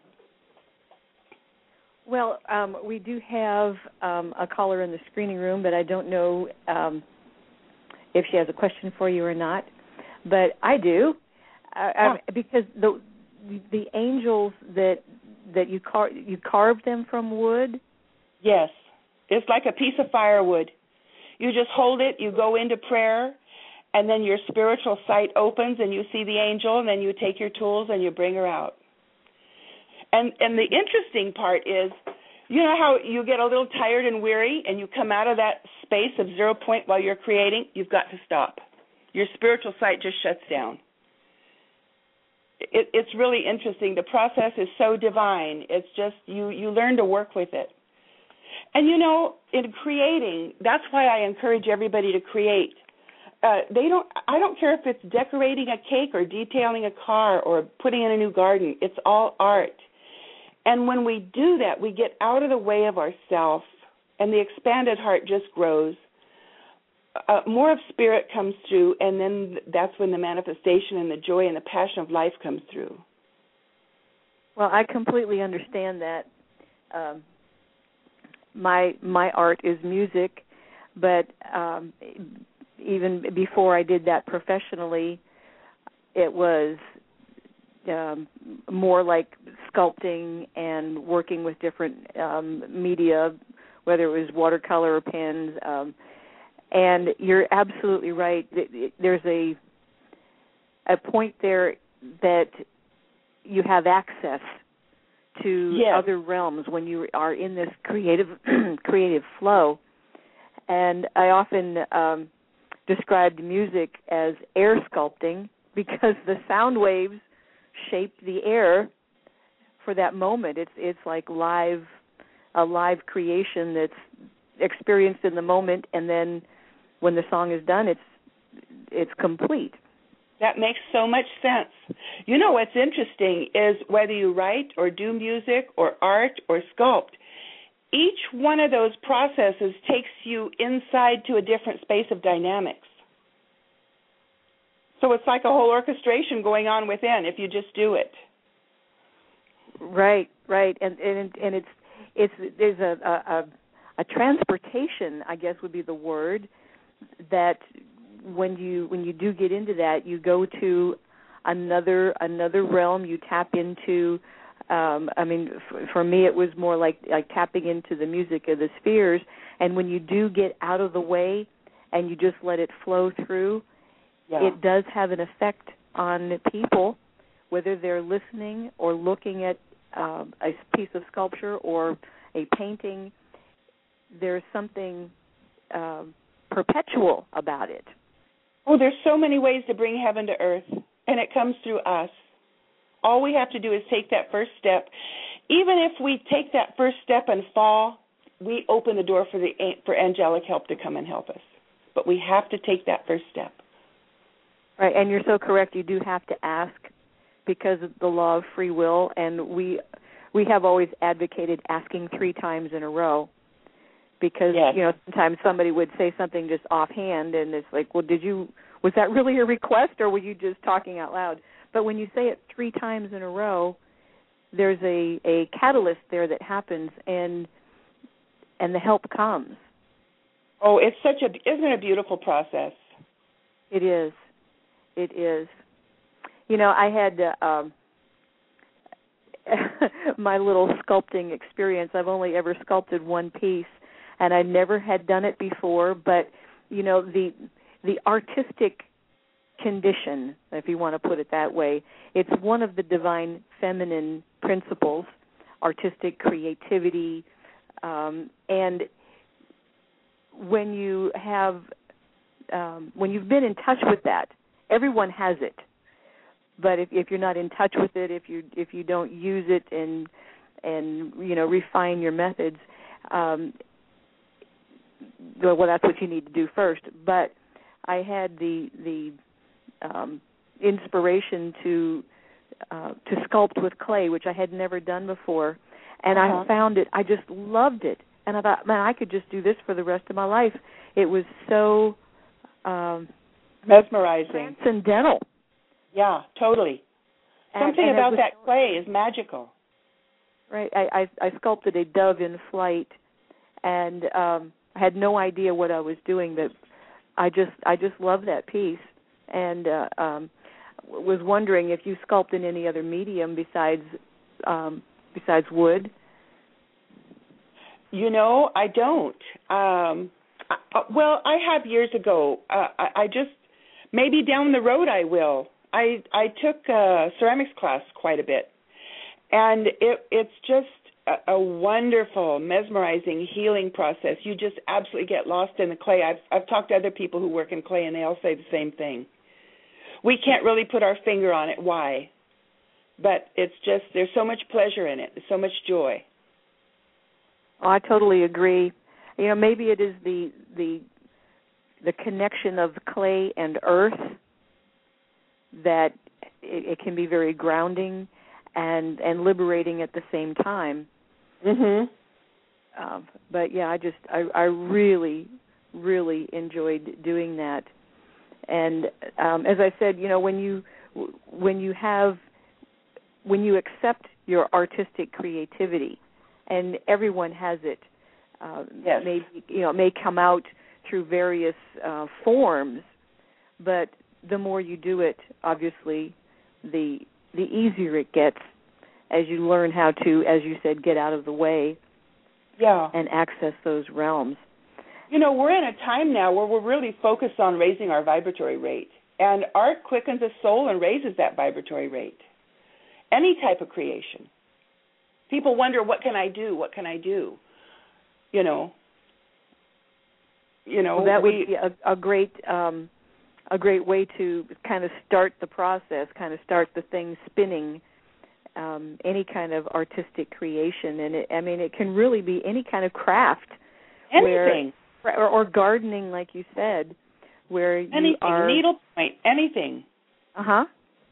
Well, um, we do have um, a caller in the screening room, but I don't know um, if she has a question for you or not. But I do, uh, oh. I, because the the angels that that you car- you carved them from wood. Yes, it's like a piece of firewood. You just hold it, you go into prayer, and then your spiritual sight opens, and you see the angel, and then you take your tools and you bring her out. And and the interesting part is, you know how you get a little tired and weary, and you come out of that space of zero point while you're creating? You've got to stop. Your spiritual sight just shuts down. It, it's really interesting. The process is so divine. It's just you, you learn to work with it. And, you know, in creating, that's why I encourage everybody to create. Uh, they don't. I don't care if it's decorating a cake or detailing a car or putting in a new garden. It's all art. And when we do that, we get out of the way of ourself, and the expanded heart just grows. Uh, more of spirit comes through, and then that's when the manifestation and the joy and the passion of life comes through. Well, I completely understand that. Um, my my art is music, but um, even before I did that professionally, it was um, more like sculpting and working with different um, media, whether it was watercolor or pens. Um, and you're absolutely right. There's a a point there that you have access to yes. other realms when you are in this creative creative flow. And I often um, described music as air sculpting because the sound waves shape the air for that moment. It's it's like live a live creation that's experienced in the moment, and then when the song is done, it's it's complete. That makes so much sense. You know what's interesting is whether you write or do music or art or sculpt, each one of those processes takes you inside to a different space of dynamics. So it's like a whole orchestration going on within if you just do it. Right, right, and and and it's it's there's a a, a transportation, I guess would be the word, that when you when you do get into that, you go to another another realm. You tap into. Um, I mean, for, for me, it was more like like tapping into the music of the spheres. And when you do get out of the way and you just let it flow through, yeah. it does have an effect on people, whether they're listening or looking at um, a piece of sculpture or a painting. There's something um, perpetual about it. Oh, there's so many ways to bring heaven to earth, and it comes through us. All we have to do is take that first step. Even if we take that first step and fall, we open the door for the for angelic help to come and help us. But we have to take that first step. Right, and you're so correct. You do have to ask because of the law of free will, and we we have always advocated asking three times in a row. Because, yes. you know, sometimes somebody would say something just offhand, and it's like, well, did you, was that really a request, or were you just talking out loud? But when you say it three times in a row, there's a, a catalyst there that happens, and and the help comes. Oh, it's such a, isn't it a beautiful process? It is. It is. You know, I had, uh, um, my little sculpting experience. I've only ever sculpted one piece, and I never had done it before. But you know, the the artistic condition, if you want to put it that way, it's one of the divine feminine principles, artistic creativity, um, and when you have um, when you've been in touch with that, everyone has it. But if, if you're not in touch with it, if you if you don't use it and and you know refine your methods, um, well, that's what you need to do first. But I had the the um, inspiration to uh, to sculpt with clay, which I had never done before, and uh-huh. I found it. I just loved it, and I thought, man, I could just do this for the rest of my life. It was so um, mesmerizing, transcendental. Yeah, totally. Something and, and about that so, clay is magical. Right. I, I, I sculpted a dove in flight, and um, I had no idea what I was doing, but I just I just love that piece, and uh, um, was wondering if you sculpt in any other medium besides um, besides wood. You know, I don't. Um, I, well, I have years ago. Uh, I, I just maybe down the road I will. I, I took a ceramics class quite a bit, and it, it's just a, a wonderful, mesmerizing, healing process. You just absolutely get lost in the clay. I've, I've talked to other people who work in clay, and they all say the same thing. We can't really put our finger on it, why, but it's just there's so much pleasure in it, there's so much joy. Oh, I totally agree. You know, maybe it is the the the connection of clay and earth, that it, it can be very grounding and, and liberating at the same time. Mhm. Uh, but yeah, I just I, I really really enjoyed doing that. And um, as I said, you know, when you when you have when you accept your artistic creativity, and everyone has it, uh, yes. maybe you know it may come out through various uh, forms, but the more you do it, obviously, the the easier it gets as you learn how to, as you said, get out of the way, yeah, and access those realms. You know, we're in a time now where we're really focused on raising our vibratory rate, and art quickens the soul and raises that vibratory rate. Any type of creation. People wonder, what can I do? What can I do? You know. You know, well, that we, would be a, a great. Um, a great way to kind of start the process, kind of start the thing spinning, um, any kind of artistic creation. And, it, I mean, it can really be any kind of craft. Anything. Where, or, or gardening, like you said, where you anything, are... needlepoint, anything. Uh-huh.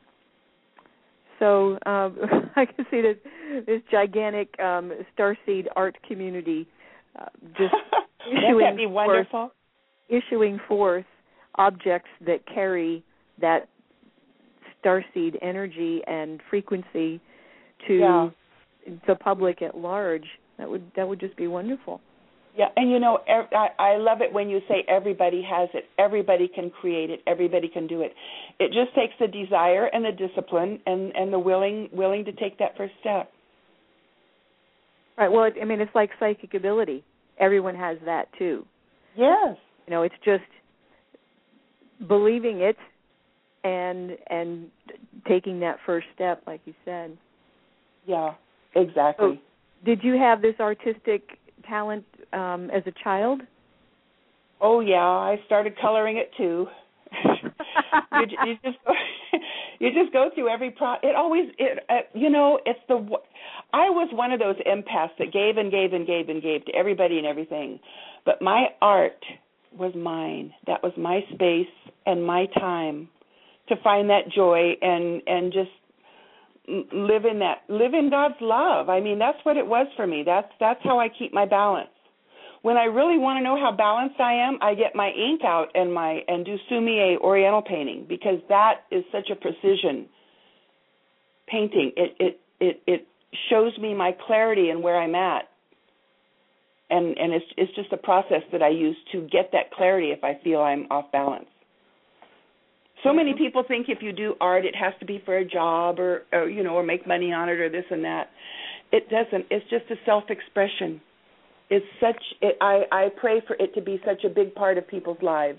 So um, I can see this, this gigantic um, Starseed art community uh, just issuing Wouldn't that be wonderful? Forth, issuing forth objects that carry that starseed energy and frequency to yeah. the public at large. That would that would just be wonderful. Yeah, and you know, I, I love it when you say everybody has it. Everybody can create it. Everybody can do it. It just takes the desire and the discipline and, and the willing willing to take that first step. Right. Well, it, I mean, it's like psychic ability. Everyone has that too. Yes. You know, it's just believing it and and taking that first step, like you said. Yeah, exactly. So, did you have this artistic talent um, as a child? Oh yeah, I started coloring it too. you, you just you just go through every pro. It always it uh, you know it's the. I was one of those empaths that gave and gave and gave and gave to everybody and everything, but my art was mine. That was my space and my time to find that joy and and just live in that live in God's love. I mean, that's what it was for me. That's that's how I keep my balance. When I really want to know how balanced I am, I get my ink out and my and do sumi-e oriental painting, because that is such a precision painting. It it it it shows me my clarity and where I'm at. And and it's it's just a process that I use to get that clarity if I feel I'm off balance. So many people think if you do art, it has to be for a job or, or you know, or make money on it or this and that. It doesn't. It's just a self-expression. It's such. It, I I pray for it to be such a big part of people's lives.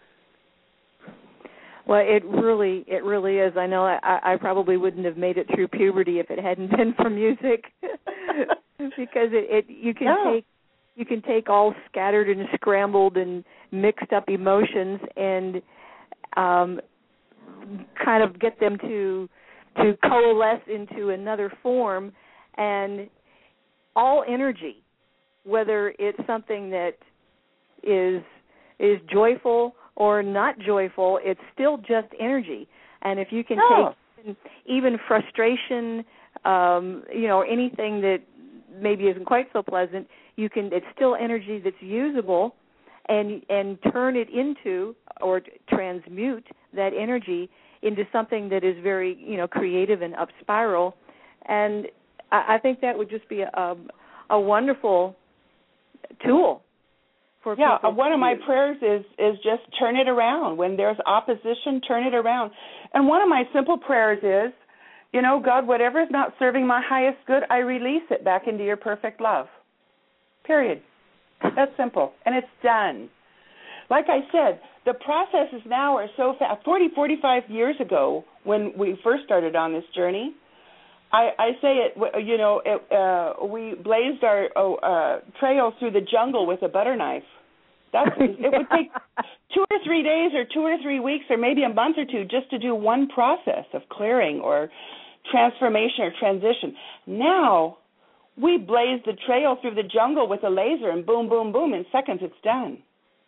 Well, it really, it really is. I know I, I probably wouldn't have made it through puberty if it hadn't been for music, because it, it you can yeah. take you can take all scattered and scrambled and mixed up emotions and um, kind of get them to to coalesce into another form, and all energy, whether it's something that is is joyful or not joyful, it's still just energy. And if you can oh. take even frustration, um, you know, or anything that maybe isn't quite so pleasant, you can. It's still energy that's usable, and and turn it into or transmute that energy into something that is very, you know, creative and up spiral. And I, I think that would just be a, a, a wonderful tool. For yeah, people one of my use. prayers is is just turn it around. When there's opposition, turn it around. And one of my simple prayers is, you know, God, whatever is not serving my highest good, I release it back into your perfect love. Period. That's simple. And it's done. Like I said, the processes now are so fast. forty, forty-five years ago, when we first started on this journey, I, I say it, you know, it, uh, we blazed our oh, uh, trail through the jungle with a butter knife. That's, it would take two or three days or two or three weeks or maybe a month or two just to do one process of clearing or transformation or transition. Now, we blaze the trail through the jungle with a laser and boom, boom, boom, in seconds it's done.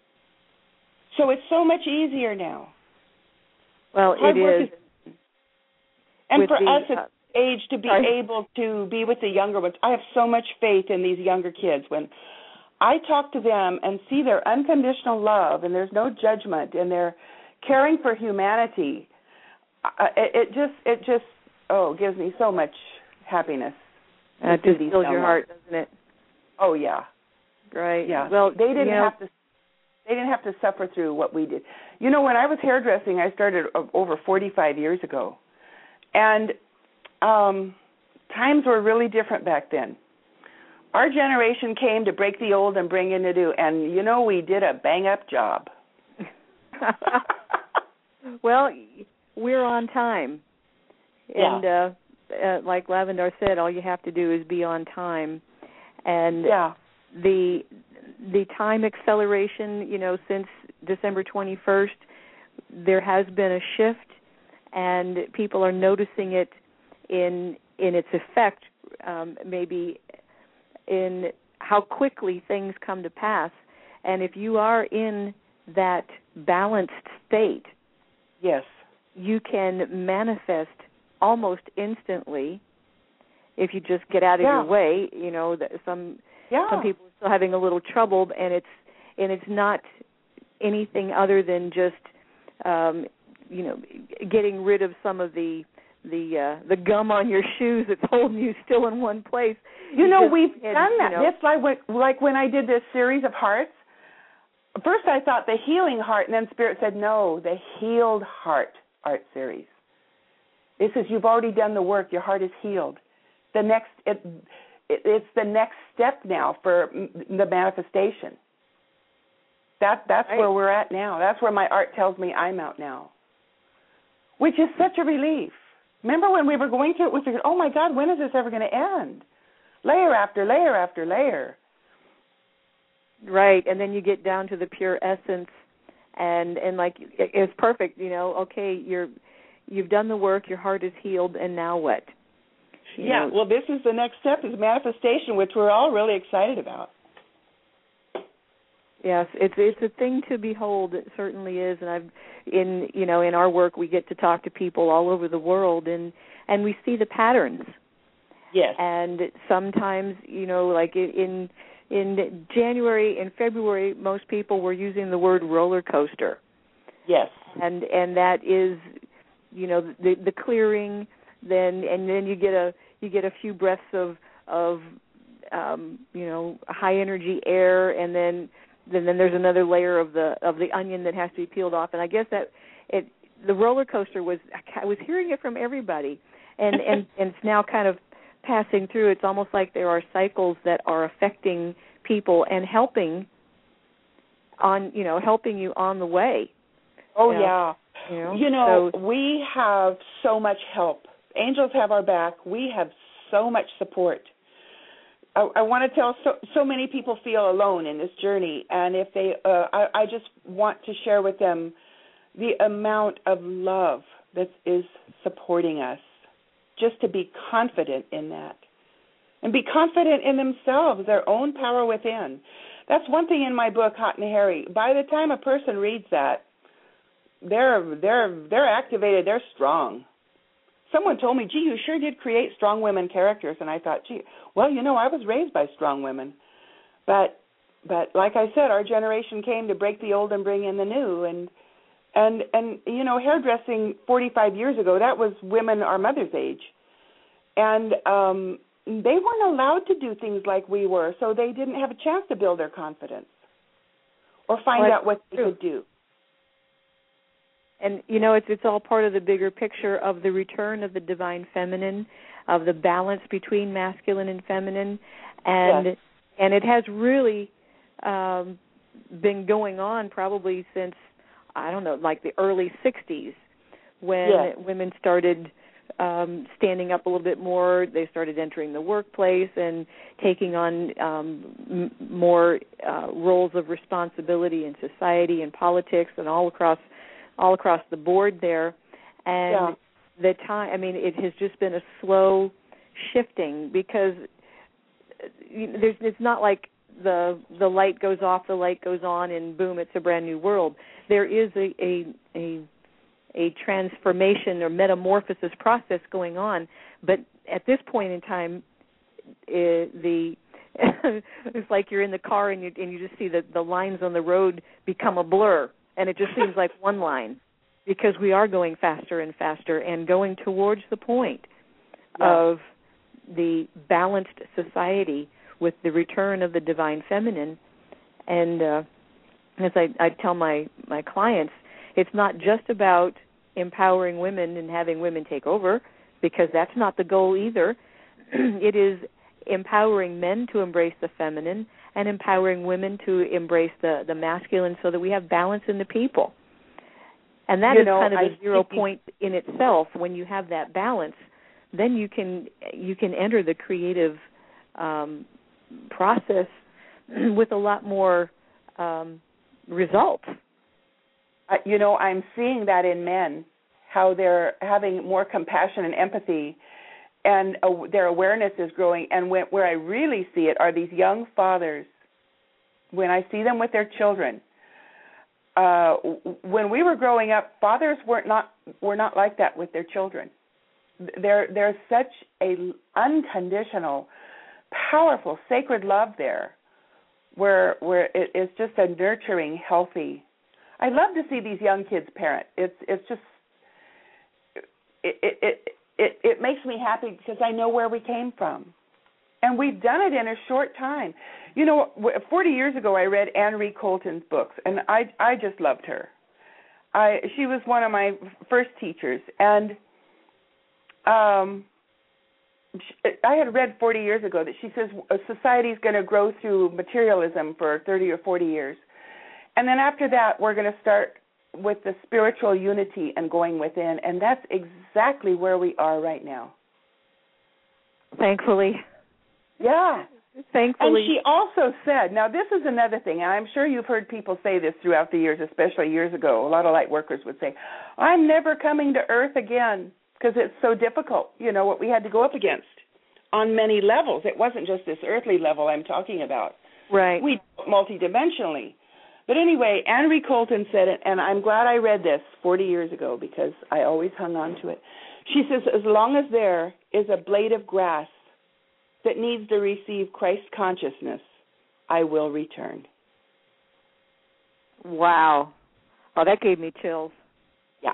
So it's so much easier now. Well, Hard it work is. is. And for the, us, it's uh, age to be sorry. able to be with the younger ones. I have so much faith in these younger kids. When I talk to them and see their unconditional love and there's no judgment and they're caring for humanity, uh, it, it just, it just, oh, gives me so much happiness. Uh, it just fills your heart, doesn't it? Oh yeah, right. Yeah. Well, they didn't you know, have to. They didn't have to suffer through what we did. You know, when I was hairdressing, I started over forty-five years ago, and um, times were really different back then. Our generation came to break the old and bring in the new, and you know, we did a bang-up job. Well, we're on time, yeah. and uh, uh, like Lavendar said, all you have to do is be on time, and yeah. the the time acceleration, you know, since December twenty-first, there has been a shift, and people are noticing it in in its effect, um, maybe in how quickly things come to pass. And if you are in that balanced state, yes, you can manifest almost instantly if you just get out of yeah. your way. You know, that some yeah. some people are still having a little trouble, and it's and it's not anything other than just um, you know, getting rid of some of the the uh, the gum on your shoes that's holding you still in one place. You, you know, we've had, done that. You know, It's like when, like when I did this series of hearts. First I thought the healing heart, and then Spirit said, no, the healed heart art series. It says you've already done the work. Your heart is healed. The next, it, it, it's the next step now for the manifestation. That that's right. where we're at now. That's where my art tells me I'm out now, which is such a relief. Remember when we were going through it, we figured, oh my God, when is this ever going to end? Layer after layer after layer. Right, and then you get down to the pure essence, and and like it, it's perfect. You know, okay, you're you've done the work, your heart is healed, and now what? You yeah, know, well, this is the next step, is manifestation, which we're all really excited about. Yes, it's it's a thing to behold. It certainly is, and I've in you know in our work we get to talk to people all over the world, and and we see the patterns. Yes, and sometimes you know like in in January and February, most people were using the word roller coaster. Yes, and and that is you know the the clearing. Then and then you get a you get a few breaths of of um, you know high energy air, and then. Then, then there's another layer of the of the onion that has to be peeled off, and I guess that it the roller coaster was, I was hearing it from everybody, and, and, and it's now kind of passing through. It's almost like there are cycles that are affecting people and helping on, you know, helping you on the way. Oh, you know? yeah. You know, you know so, we have so much help. Angels have our back. We have so much support. I, I want to tell so so many people feel alone in this journey, and if they, uh, I, I just want to share with them the amount of love that is supporting us. Just to be confident in that, and be confident in themselves, their own power within. That's one thing in my book, Hot and Hairy. By the time a person reads that, they're they're they're activated. They're strong. Someone told me, gee, you sure did create strong women characters. And I thought, gee, well, you know, I was raised by strong women. But, but like I said, our generation came to break the old and bring in the new. And, and, and you know, hairdressing forty-five years ago, that was women our mother's age. And um, they weren't allowed to do things like we were, so they didn't have a chance to build their confidence or find well, out what they true. could do. And, you know, it's it's all part of the bigger picture of the return of the divine feminine, of the balance between masculine and feminine. And yes. and it has really um, been going on probably since, I don't know, like the early sixties when yes. women started um, standing up a little bit more. They started entering the workplace and taking on um, m- more uh, roles of responsibility in society and politics and all across all across the board there. And yeah. the time, I mean, it has just been a slow shifting because you know, there's, it's not like the the light goes off, the light goes on, and boom, it's a brand new world. There is a a, a, a transformation or metamorphosis process going on, but at this point in time, it, the it's like you're in the car and you and you just see the, the lines on the road become a blur. And it just seems like one line because we are going faster and faster and going towards the point yeah. of the balanced society with the return of the divine feminine. And uh, as I, I tell my, my clients, it's not just about empowering women and having women take over, because that's not the goal either. It is empowering men to embrace the feminine and empowering women to embrace the, the masculine so that we have balance in the people. And that you is know, kind of I a zero point in itself. When you have that balance, then you can you can enter the creative um, process with a lot more um, results. Uh, you know, I'm seeing that in men, how they're having more compassion and empathy, and uh, their awareness is growing. And when, where I really see it are these young fathers. When I see them with their children, uh, when we were growing up, fathers were not were not like that with their children. There, there's such a unconditional, powerful, sacred love there, where where it, it's just a nurturing, healthy. I love to see these young kids parent. It's it's just it it it it, it makes me happy because I know where we came from. And we've done it in a short time. You know, forty years ago I read Anne Marie Colton's books, and I I just loved her. I she was one of my first teachers, and um, she, I had read forty years ago that she says a society is going to grow through materialism for thirty or forty years, and then after that we're going to start with the spiritual unity and going within, and that's exactly where we are right now. Thankfully. Yeah. Thankfully. And she also said, now this is another thing, and I'm sure you've heard people say this throughout the years, especially years ago. A lot of light workers would say, I'm never coming to Earth again because it's so difficult, you know, what we had to go up against on many levels. It wasn't just this earthly level I'm talking about. Right. We multidimensionally. But anyway, Anne Marie Colton said it, and I'm glad I read this forty years ago because I always hung on to it. She says, as long as there is a blade of grass that needs to receive Christ consciousness, I will return. Wow. Oh, that gave me chills. Yeah.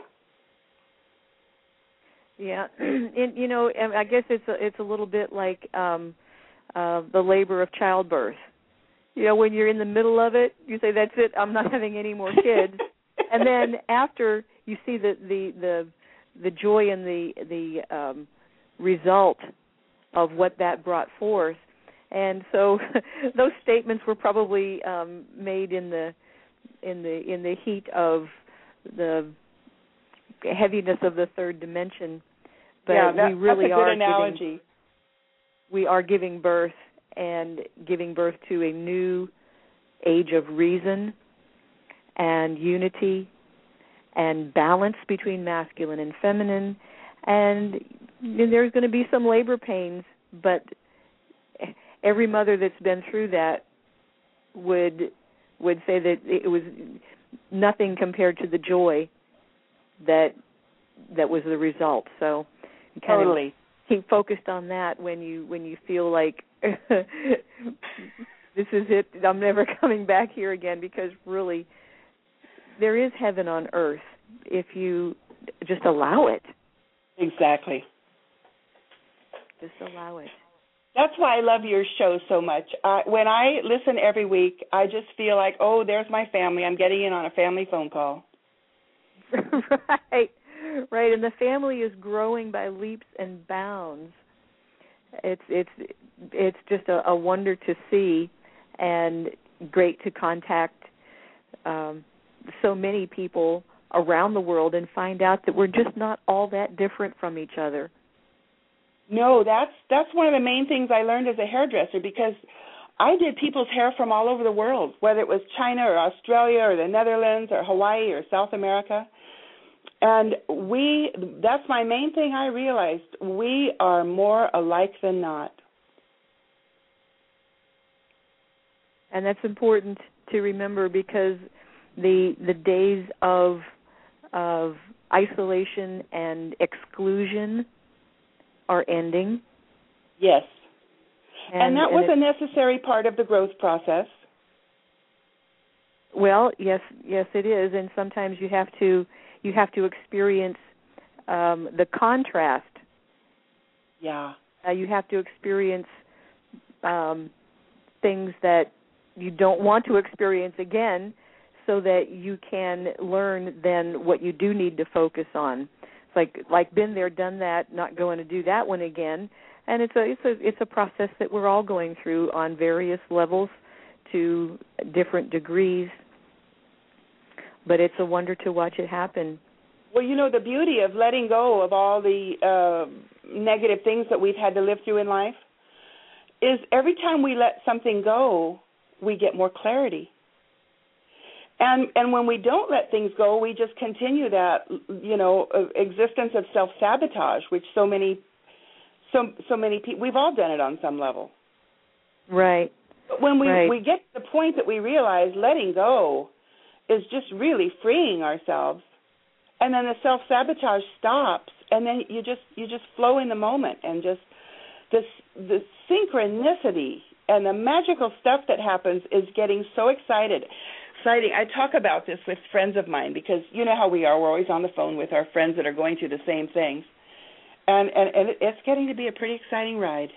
Yeah. And, you know, I guess it's a, it's a little bit like um, uh, the labor of childbirth. You know, when you're in the middle of it, you say, that's it, I'm not having any more kids. And then after you see the the the, the joy and the the um, result of what that brought forth. And so those statements were probably um, made in the in the in the heat of the heaviness of the third dimension. But yeah, that, we really that's a good are analogy. Giving, we are giving birth and giving birth to a new age of reason and unity and balance between masculine and feminine. And there's going to be some labor pains, but every mother that's been through that would would say that it was nothing compared to the joy that that was the result. So you kind totally of keep focused on that when you when you feel like this is it, I'm never coming back here again, because really there is heaven on earth if you just allow it. Exactly. Just allow it. That's why I love your show so much. Uh, when I listen every week, I just feel like, oh, there's my family. I'm getting in on a family phone call. Right, right. And the family is growing by leaps and bounds. It's it's it's just a, a wonder to see, and great to contact um, so many people around the world and find out that we're just not all that different from each other. No, that's that's one of the main things I learned as a hairdresser, because I did people's hair from all over the world, whether it was China or Australia or the Netherlands or Hawaii or South America. And we, that's my main thing I realized, we are more alike than not. And that's important to remember, because the the days of of isolation and exclusion are ending. Yes. And, and that and was it, a necessary part of the growth process. Well, yes, yes it is, and sometimes you have to you have to experience um, the contrast. Yeah. Uh, you have to experience um, things that you don't want to experience again, so that you can learn then what you do need to focus on. It's like like been there, done that, not going to do that one again. And it's a it's a it's a process that we're all going through on various levels to different degrees. But it's a wonder to watch it happen. Well, you know, the beauty of letting go of all the uh, negative things that we've had to live through in life is every time we let something go, we get more clarity. And and when we don't let things go, we just continue that, you know, uh, existence of self-sabotage, which so many, so so many people, we've all done it on some level. Right. But when we, right. we get to the point that we realize letting go is just really freeing ourselves, and then the self-sabotage stops, and then you just you just flow in the moment, and just this the synchronicity and the magical stuff that happens is getting so excited. Exciting. I talk about this with friends of mine, because you know how we are. We're always on the phone with our friends that are going through the same things, and and, and it's getting to be a pretty exciting ride.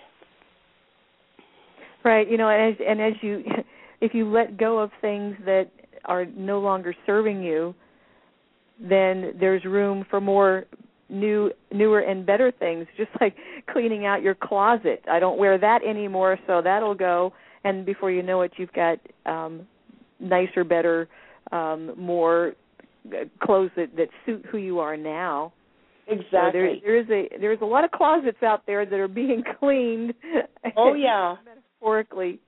Right. You know, and as, and as you, if you let go of things that are no longer serving you, then there's room for more new, newer and better things. Just like cleaning out your closet. I don't wear that anymore, so that'll go. And before you know it, you've got um, nicer, better, um, more clothes that, that suit who you are now. Exactly. So there, there is a there's a lot of closets out there that are being cleaned. Oh yeah. Metaphorically.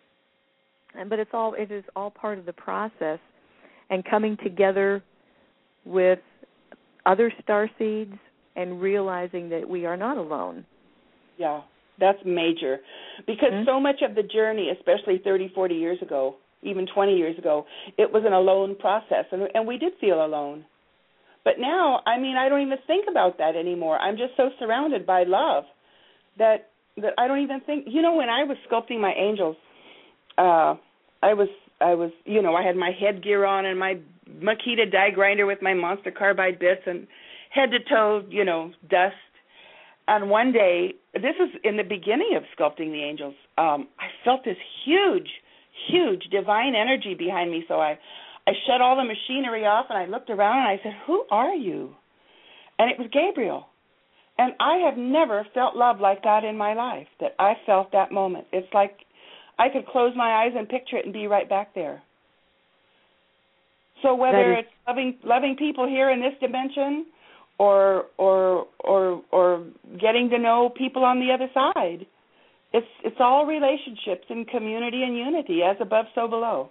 And but it's all it is all part of the process, and coming together with other starseeds and realizing that we are not alone. Yeah, that's major, because mm-hmm. so much of the journey, especially thirty, forty years ago, even twenty years ago, it was an alone process, and, and we did feel alone. But now, I mean, I don't even think about that anymore. I'm just so surrounded by love that that I don't even think. You know, when I was sculpting my angels, uh, I was I was you know I had my headgear on and my Makita die grinder with my monster carbide bits and head to toe, you know, dust. And one day, this is in the beginning of sculpting the angels, um, I felt this huge, huge divine energy behind me. So I, I shut all the machinery off, and I looked around, and I said, who are you? And it was Gabriel. And I have never felt love like that in my life, that I felt that moment. It's like I could close my eyes and picture it and be right back there. So whether is- it's loving loving people here in this dimension, or or or or getting to know people on the other side, it's it's all relationships and community and unity, as above, so below.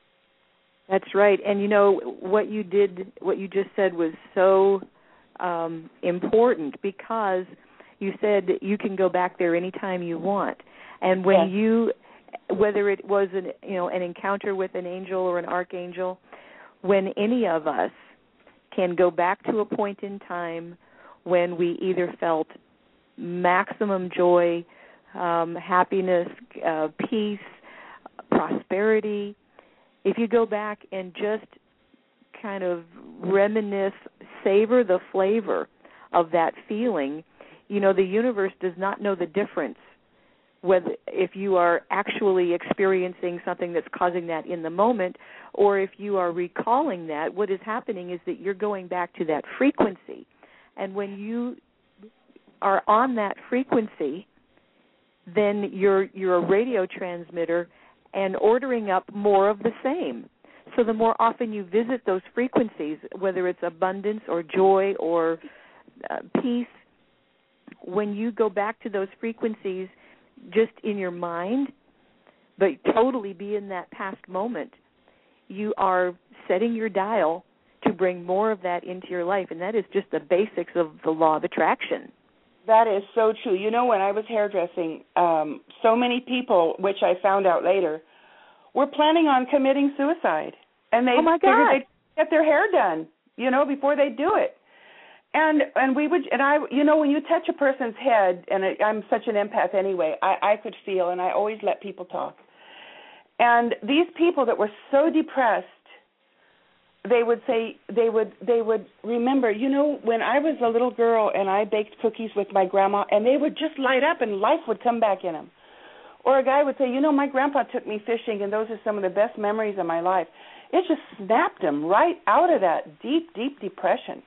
That's right. And you know what you did, what you just said was so um, important, because you said that you can go back there anytime you want. And when yes. you, whether it was an you know an encounter with an angel or an archangel, when any of us can go back to a point in time when we either felt maximum joy, um, happiness, uh, peace, prosperity, if you go back and just kind of reminisce, savor the flavor of that feeling, you know, the universe does not know the difference whether if you are actually experiencing something that's causing that in the moment, or if you are recalling that. What is happening is that you're going back to that frequency. And when you are on that frequency, then you're you're a radio transmitter and ordering up more of the same. So the more often you visit those frequencies, whether it's abundance or joy or uh, peace, when you go back to those frequencies just in your mind, but totally be in that past moment, you are setting your dial to bring more of that into your life. And that is just the basics of the law of attraction. That is so true. You know, when I was hairdressing, um, so many people, which I found out later, were planning on committing suicide. And they oh my figured God. they'd get their hair done, you know, before they do it. And and we would, and I, you know, when you touch a person's head, and I, I'm such an empath anyway, I, I could feel, and I always let people talk. And these people that were so depressed, they would say, they would they would remember, you know, when I was a little girl and I baked cookies with my grandma, and they would just light up and life would come back in them. Or a guy would say, you know, my grandpa took me fishing, and those are some of the best memories of my life. It just snapped him right out of that deep, deep depression.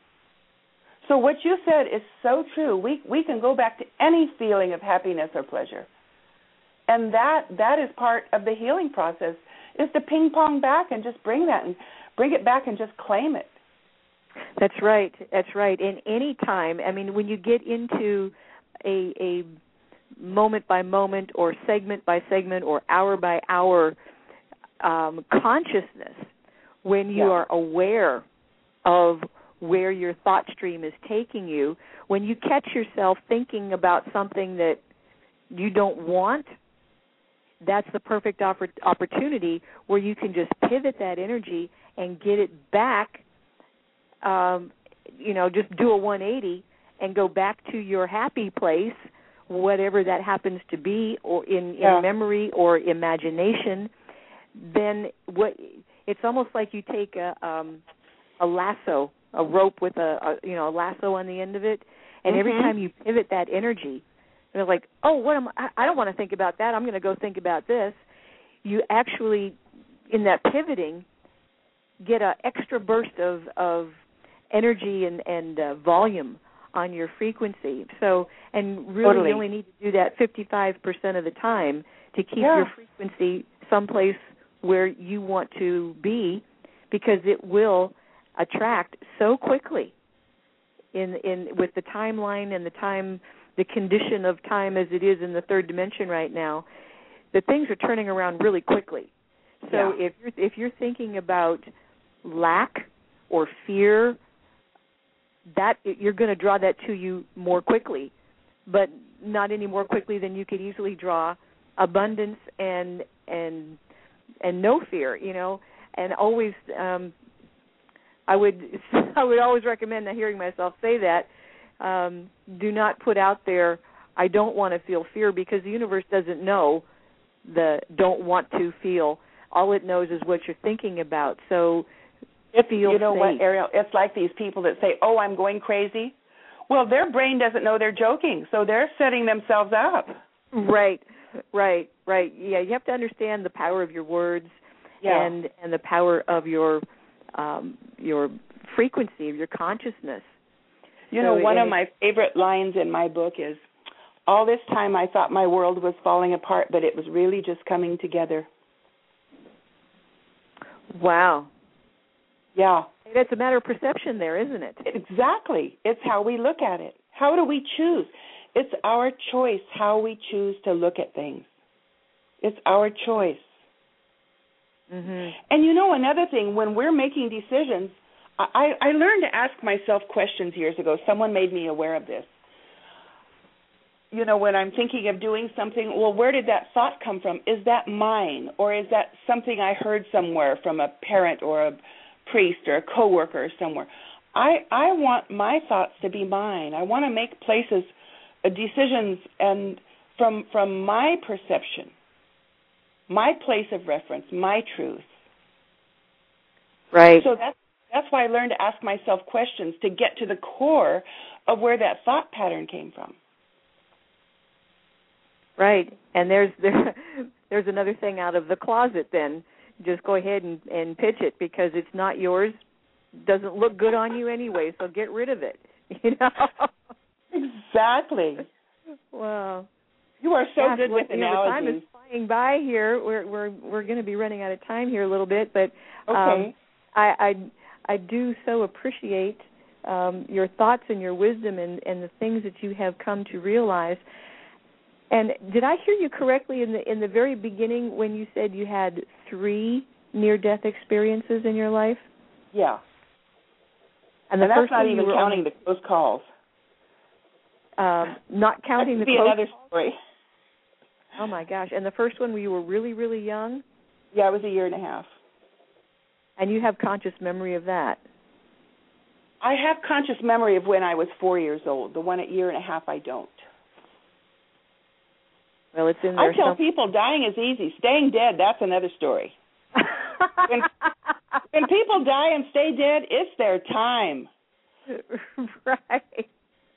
So what you said is so true. We we can go back to any feeling of happiness or pleasure. And that that is part of the healing process, is to ping pong back and just bring that and bring it back and just claim it. That's right. That's right. And any time, I mean, when you get into a a moment by moment or segment by segment or hour by hour um, consciousness, when you yeah. are aware of where your thought stream is taking you, when you catch yourself thinking about something that you don't want, that's the perfect oppor- opportunity where you can just pivot that energy and get it back, um, you know, just do a one eighty and go back to your happy place, whatever that happens to be, or in, yeah. in memory or imagination. Then what? It's almost like you take a um, a lasso, a rope with a, a you know a lasso on the end of it, and mm-hmm. every time you pivot that energy, you're like, oh, what am I? I don't want to think about that. I'm going to go think about this. You actually, in that pivoting, get an extra burst of of energy and and uh, volume on your frequency. So, and really, totally. you only need to do that fifty-five percent of the time to keep yeah. your frequency someplace where you want to be, because it will attract so quickly in in with the timeline and the time, the condition of time as it is in the third dimension right now, that things are turning around really quickly. So yeah. if you're if you're thinking about lack or fear, that you're going to draw that to you more quickly, but not any more quickly than you could easily draw abundance and and and no fear, you know. And always, um, I would I would always recommend hearing myself say that. Um, do not put out there, I don't want to feel fear, because the universe doesn't know the don't want to feel. All it knows is what you're thinking about. So If, feel you know safe. what, Ariel, it's like these people that say, oh, I'm going crazy. Well, their brain doesn't know they're joking, so they're setting themselves up. Right, right, right. Yeah, you have to understand the power of your words yeah. and and the power of your um, your frequency of your consciousness. You so know, one of it, my favorite lines in my book is, "All this time I thought my world was falling apart, but it was really just coming together." Wow. Yeah. It's a matter of perception there, isn't it? Exactly. It's how we look at it. How do we choose? It's our choice how we choose to look at things. It's our choice. Mm-hmm. And you know, another thing, when we're making decisions, I, I learned to ask myself questions years ago. Someone made me aware of this. You know, when I'm thinking of doing something, well, where did that thought come from? Is that mine, or is that something I heard somewhere from a parent or a priest or a coworker or somewhere? I I want my thoughts to be mine. I want to make places, uh, decisions, and from from my perception, my place of reference, my truth. Right. So that's that's why I learned to ask myself questions to get to the core of where that thought pattern came from. Right, and there's there, there's another thing out of the closet. Then just go ahead and, and pitch it, because it's not yours. Doesn't look good on you anyway, so get rid of it. You know. Exactly. Wow. You are so Gosh, good with you know, analogies. the time is flying by here. We're we're we're going to be running out of time here a little bit, but um, okay. I, I I do so appreciate um, your thoughts and your wisdom and, and the things that you have come to realize. And did I hear you correctly in the in the very beginning when you said you had three near-death experiences in your life? Yeah. And, the and that's first not one even counting on, the close calls. Um, not counting that the be close another story. Oh my gosh! And the first one, when you were really, really young? Yeah, it was a year and a half. And you have conscious memory of that? I have conscious memory of when I was four years old. The one at year and a half, I don't. Well, it's in there. I tell some... people dying is easy. Staying dead, that's another story. when, when people die and stay dead, it's their time. Right.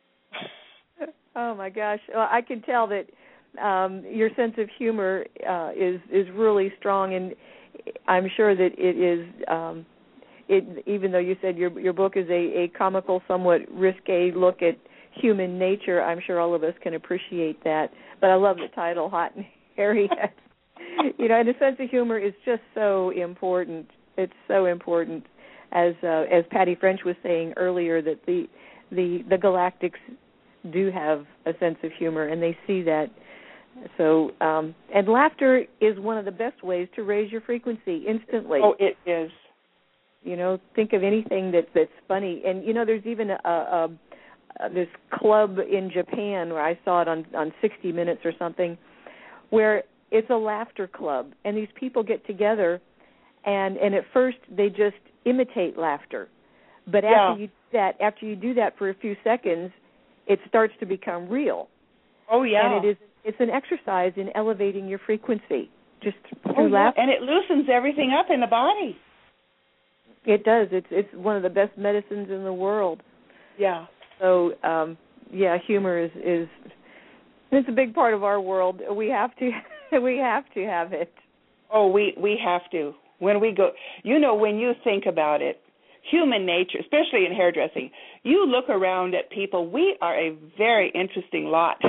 Oh my gosh! Well, I can tell that um, your sense of humor uh, is is really strong, and I'm sure that it is. Um, it even though you said your your book is a, a comical, somewhat risque look at human nature, I'm sure all of us can appreciate that. But I love the title, Hot and Hairy. You know, and the sense of humor is just so important. It's so important, as uh, as Patty French was saying earlier, that the the the Galactics do have a sense of humor, and they see that. So, um, and laughter is one of the best ways to raise your frequency instantly. Oh, it is. You know, think of anything that that's funny, and you know, there's even a, a, a this club in Japan where I saw it on on sixty minutes or something, where it's a laughter club, and these people get together, and and at first they just imitate laughter, but after yeah. you do that, after you do that for a few seconds, it starts to become real. Oh yeah, and it is it's an exercise in elevating your frequency just through oh, yeah. laughter, and it loosens everything up in the body. It does. It's it's one of the best medicines in the world. Yeah. So um, yeah, humor is is it's a big part of our world. We have to we have to have it. Oh, we we have to. When we go, you know, when you think about it, human nature, especially in hairdressing, you look around at people. We are a very interesting lot.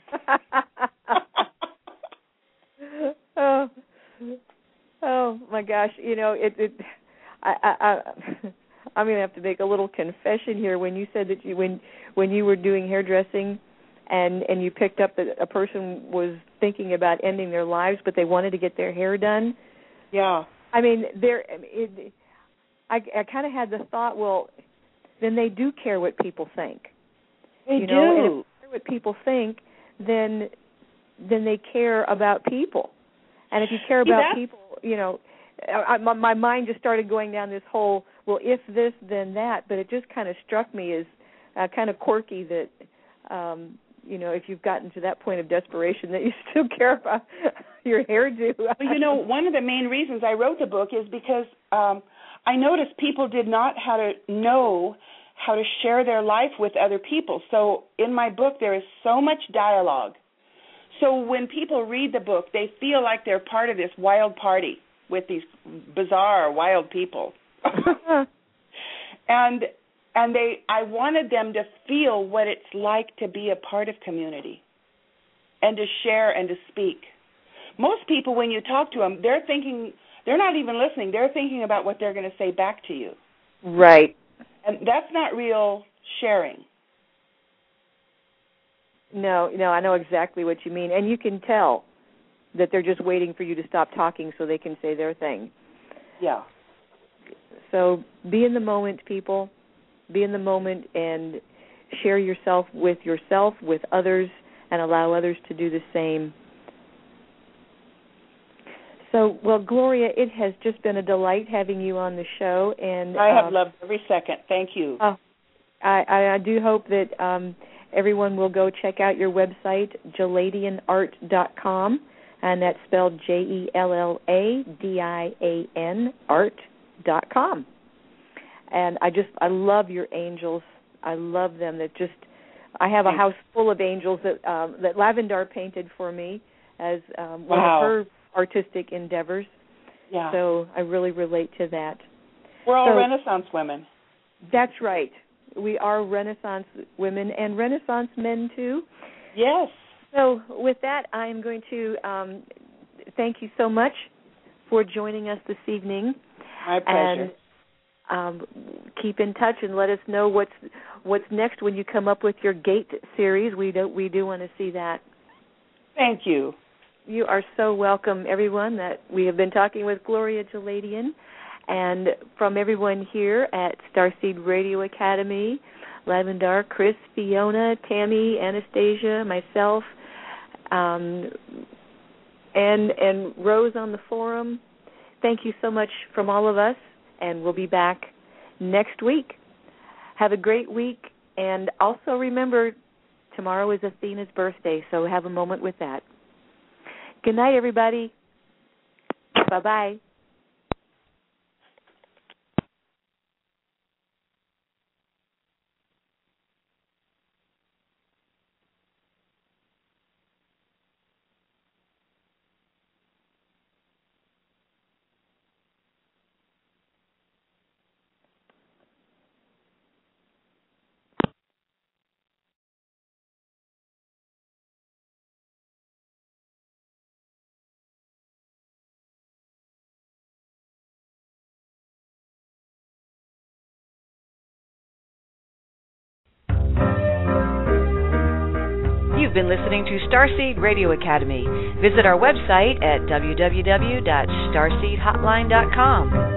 oh, oh my gosh! You know, it. it I, I, I, I'm going to have to make a little confession here. When you said that you when when you were doing hairdressing, and and you picked up that a person was thinking about ending their lives, but they wanted to get their hair done. Yeah. I mean, there. It, I, I kind of had the thought, well, then they do care what people think. They you do. know, and if they care what people think, then then they care about people. And if you care about yeah, people, you know, I, my, my mind just started going down this whole, well, if this, then that. But it just kind of struck me as uh, kind of quirky that, um, you know, if you've gotten to that point of desperation, that you still care about your hairdo. Well, you know, one of the main reasons I wrote the book is because um, I noticed people did not how to know how to share their life with other people. So in my book, there is so much dialogue. So when people read the book, they feel like they're part of this wild party. with these bizarre, wild people. and and they, I wanted them to feel what it's like to be a part of community and to share and to speak. Most people, when you talk to them, they're thinking, they're not even listening. They're thinking about what they're going to say back to you. Right. And that's not real sharing. No, no, I know exactly what you mean. And you can tell that they're just waiting for you to stop talking so they can say their thing. Yeah. So be in the moment, people. Be in the moment and share yourself with yourself, with others, and allow others to do the same. So, well, Gloria, it has just been a delight having you on the show. And I have uh, loved every second. Thank you. Oh, I, I, I do hope that um, everyone will go check out your website, Jaladian art dot com, and that's spelled J E L L A D I A N art dot com. And I just, I love your angels. I love them. That just, I have a house full of angels that um, that Lavendar painted for me as um, one wow. of her artistic endeavors. Yeah. So I really relate to that. We're all so, Renaissance women. That's right. We are Renaissance women and Renaissance men, too. Yes. So with that, I'm going to um, thank you so much for joining us this evening. My pleasure. And um, keep in touch and let us know what's what's next when you come up with your Gate series. We do, we do want to see that. Thank you. You are so welcome, everyone. That we have been talking with Gloria Jaladian. And from everyone here at Starseed Radio Academy, Lavendar, Chris, Fiona, Tammy, Anastasia, myself, um, and and Rose on the forum, thank you so much from all of us, and we'll be back next week. Have a great week, and also remember, tomorrow is Athena's birthday, so have a moment with that. Good night, everybody. Bye-bye. You've been listening to Starseed Radio Academy. Visit our website at w w w dot starseed hotline dot com.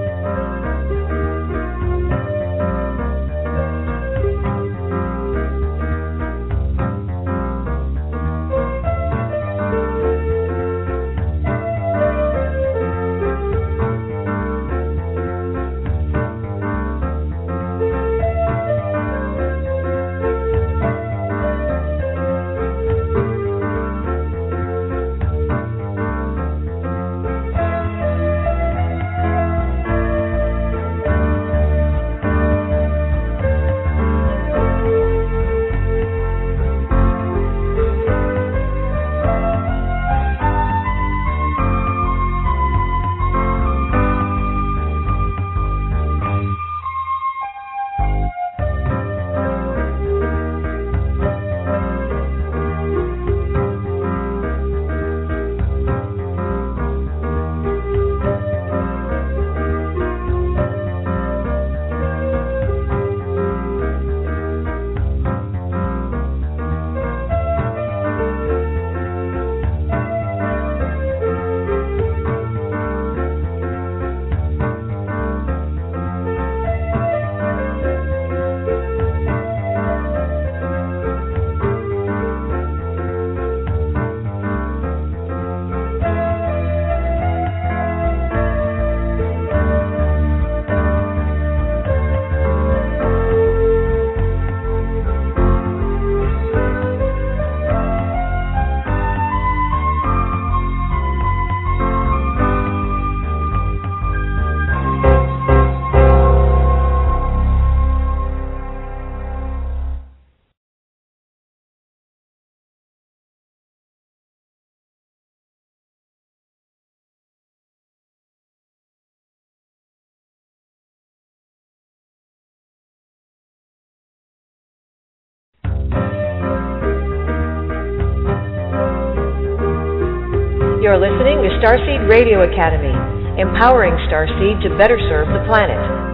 You're listening to Starseed Radio Academy, empowering Starseed to better serve the planet.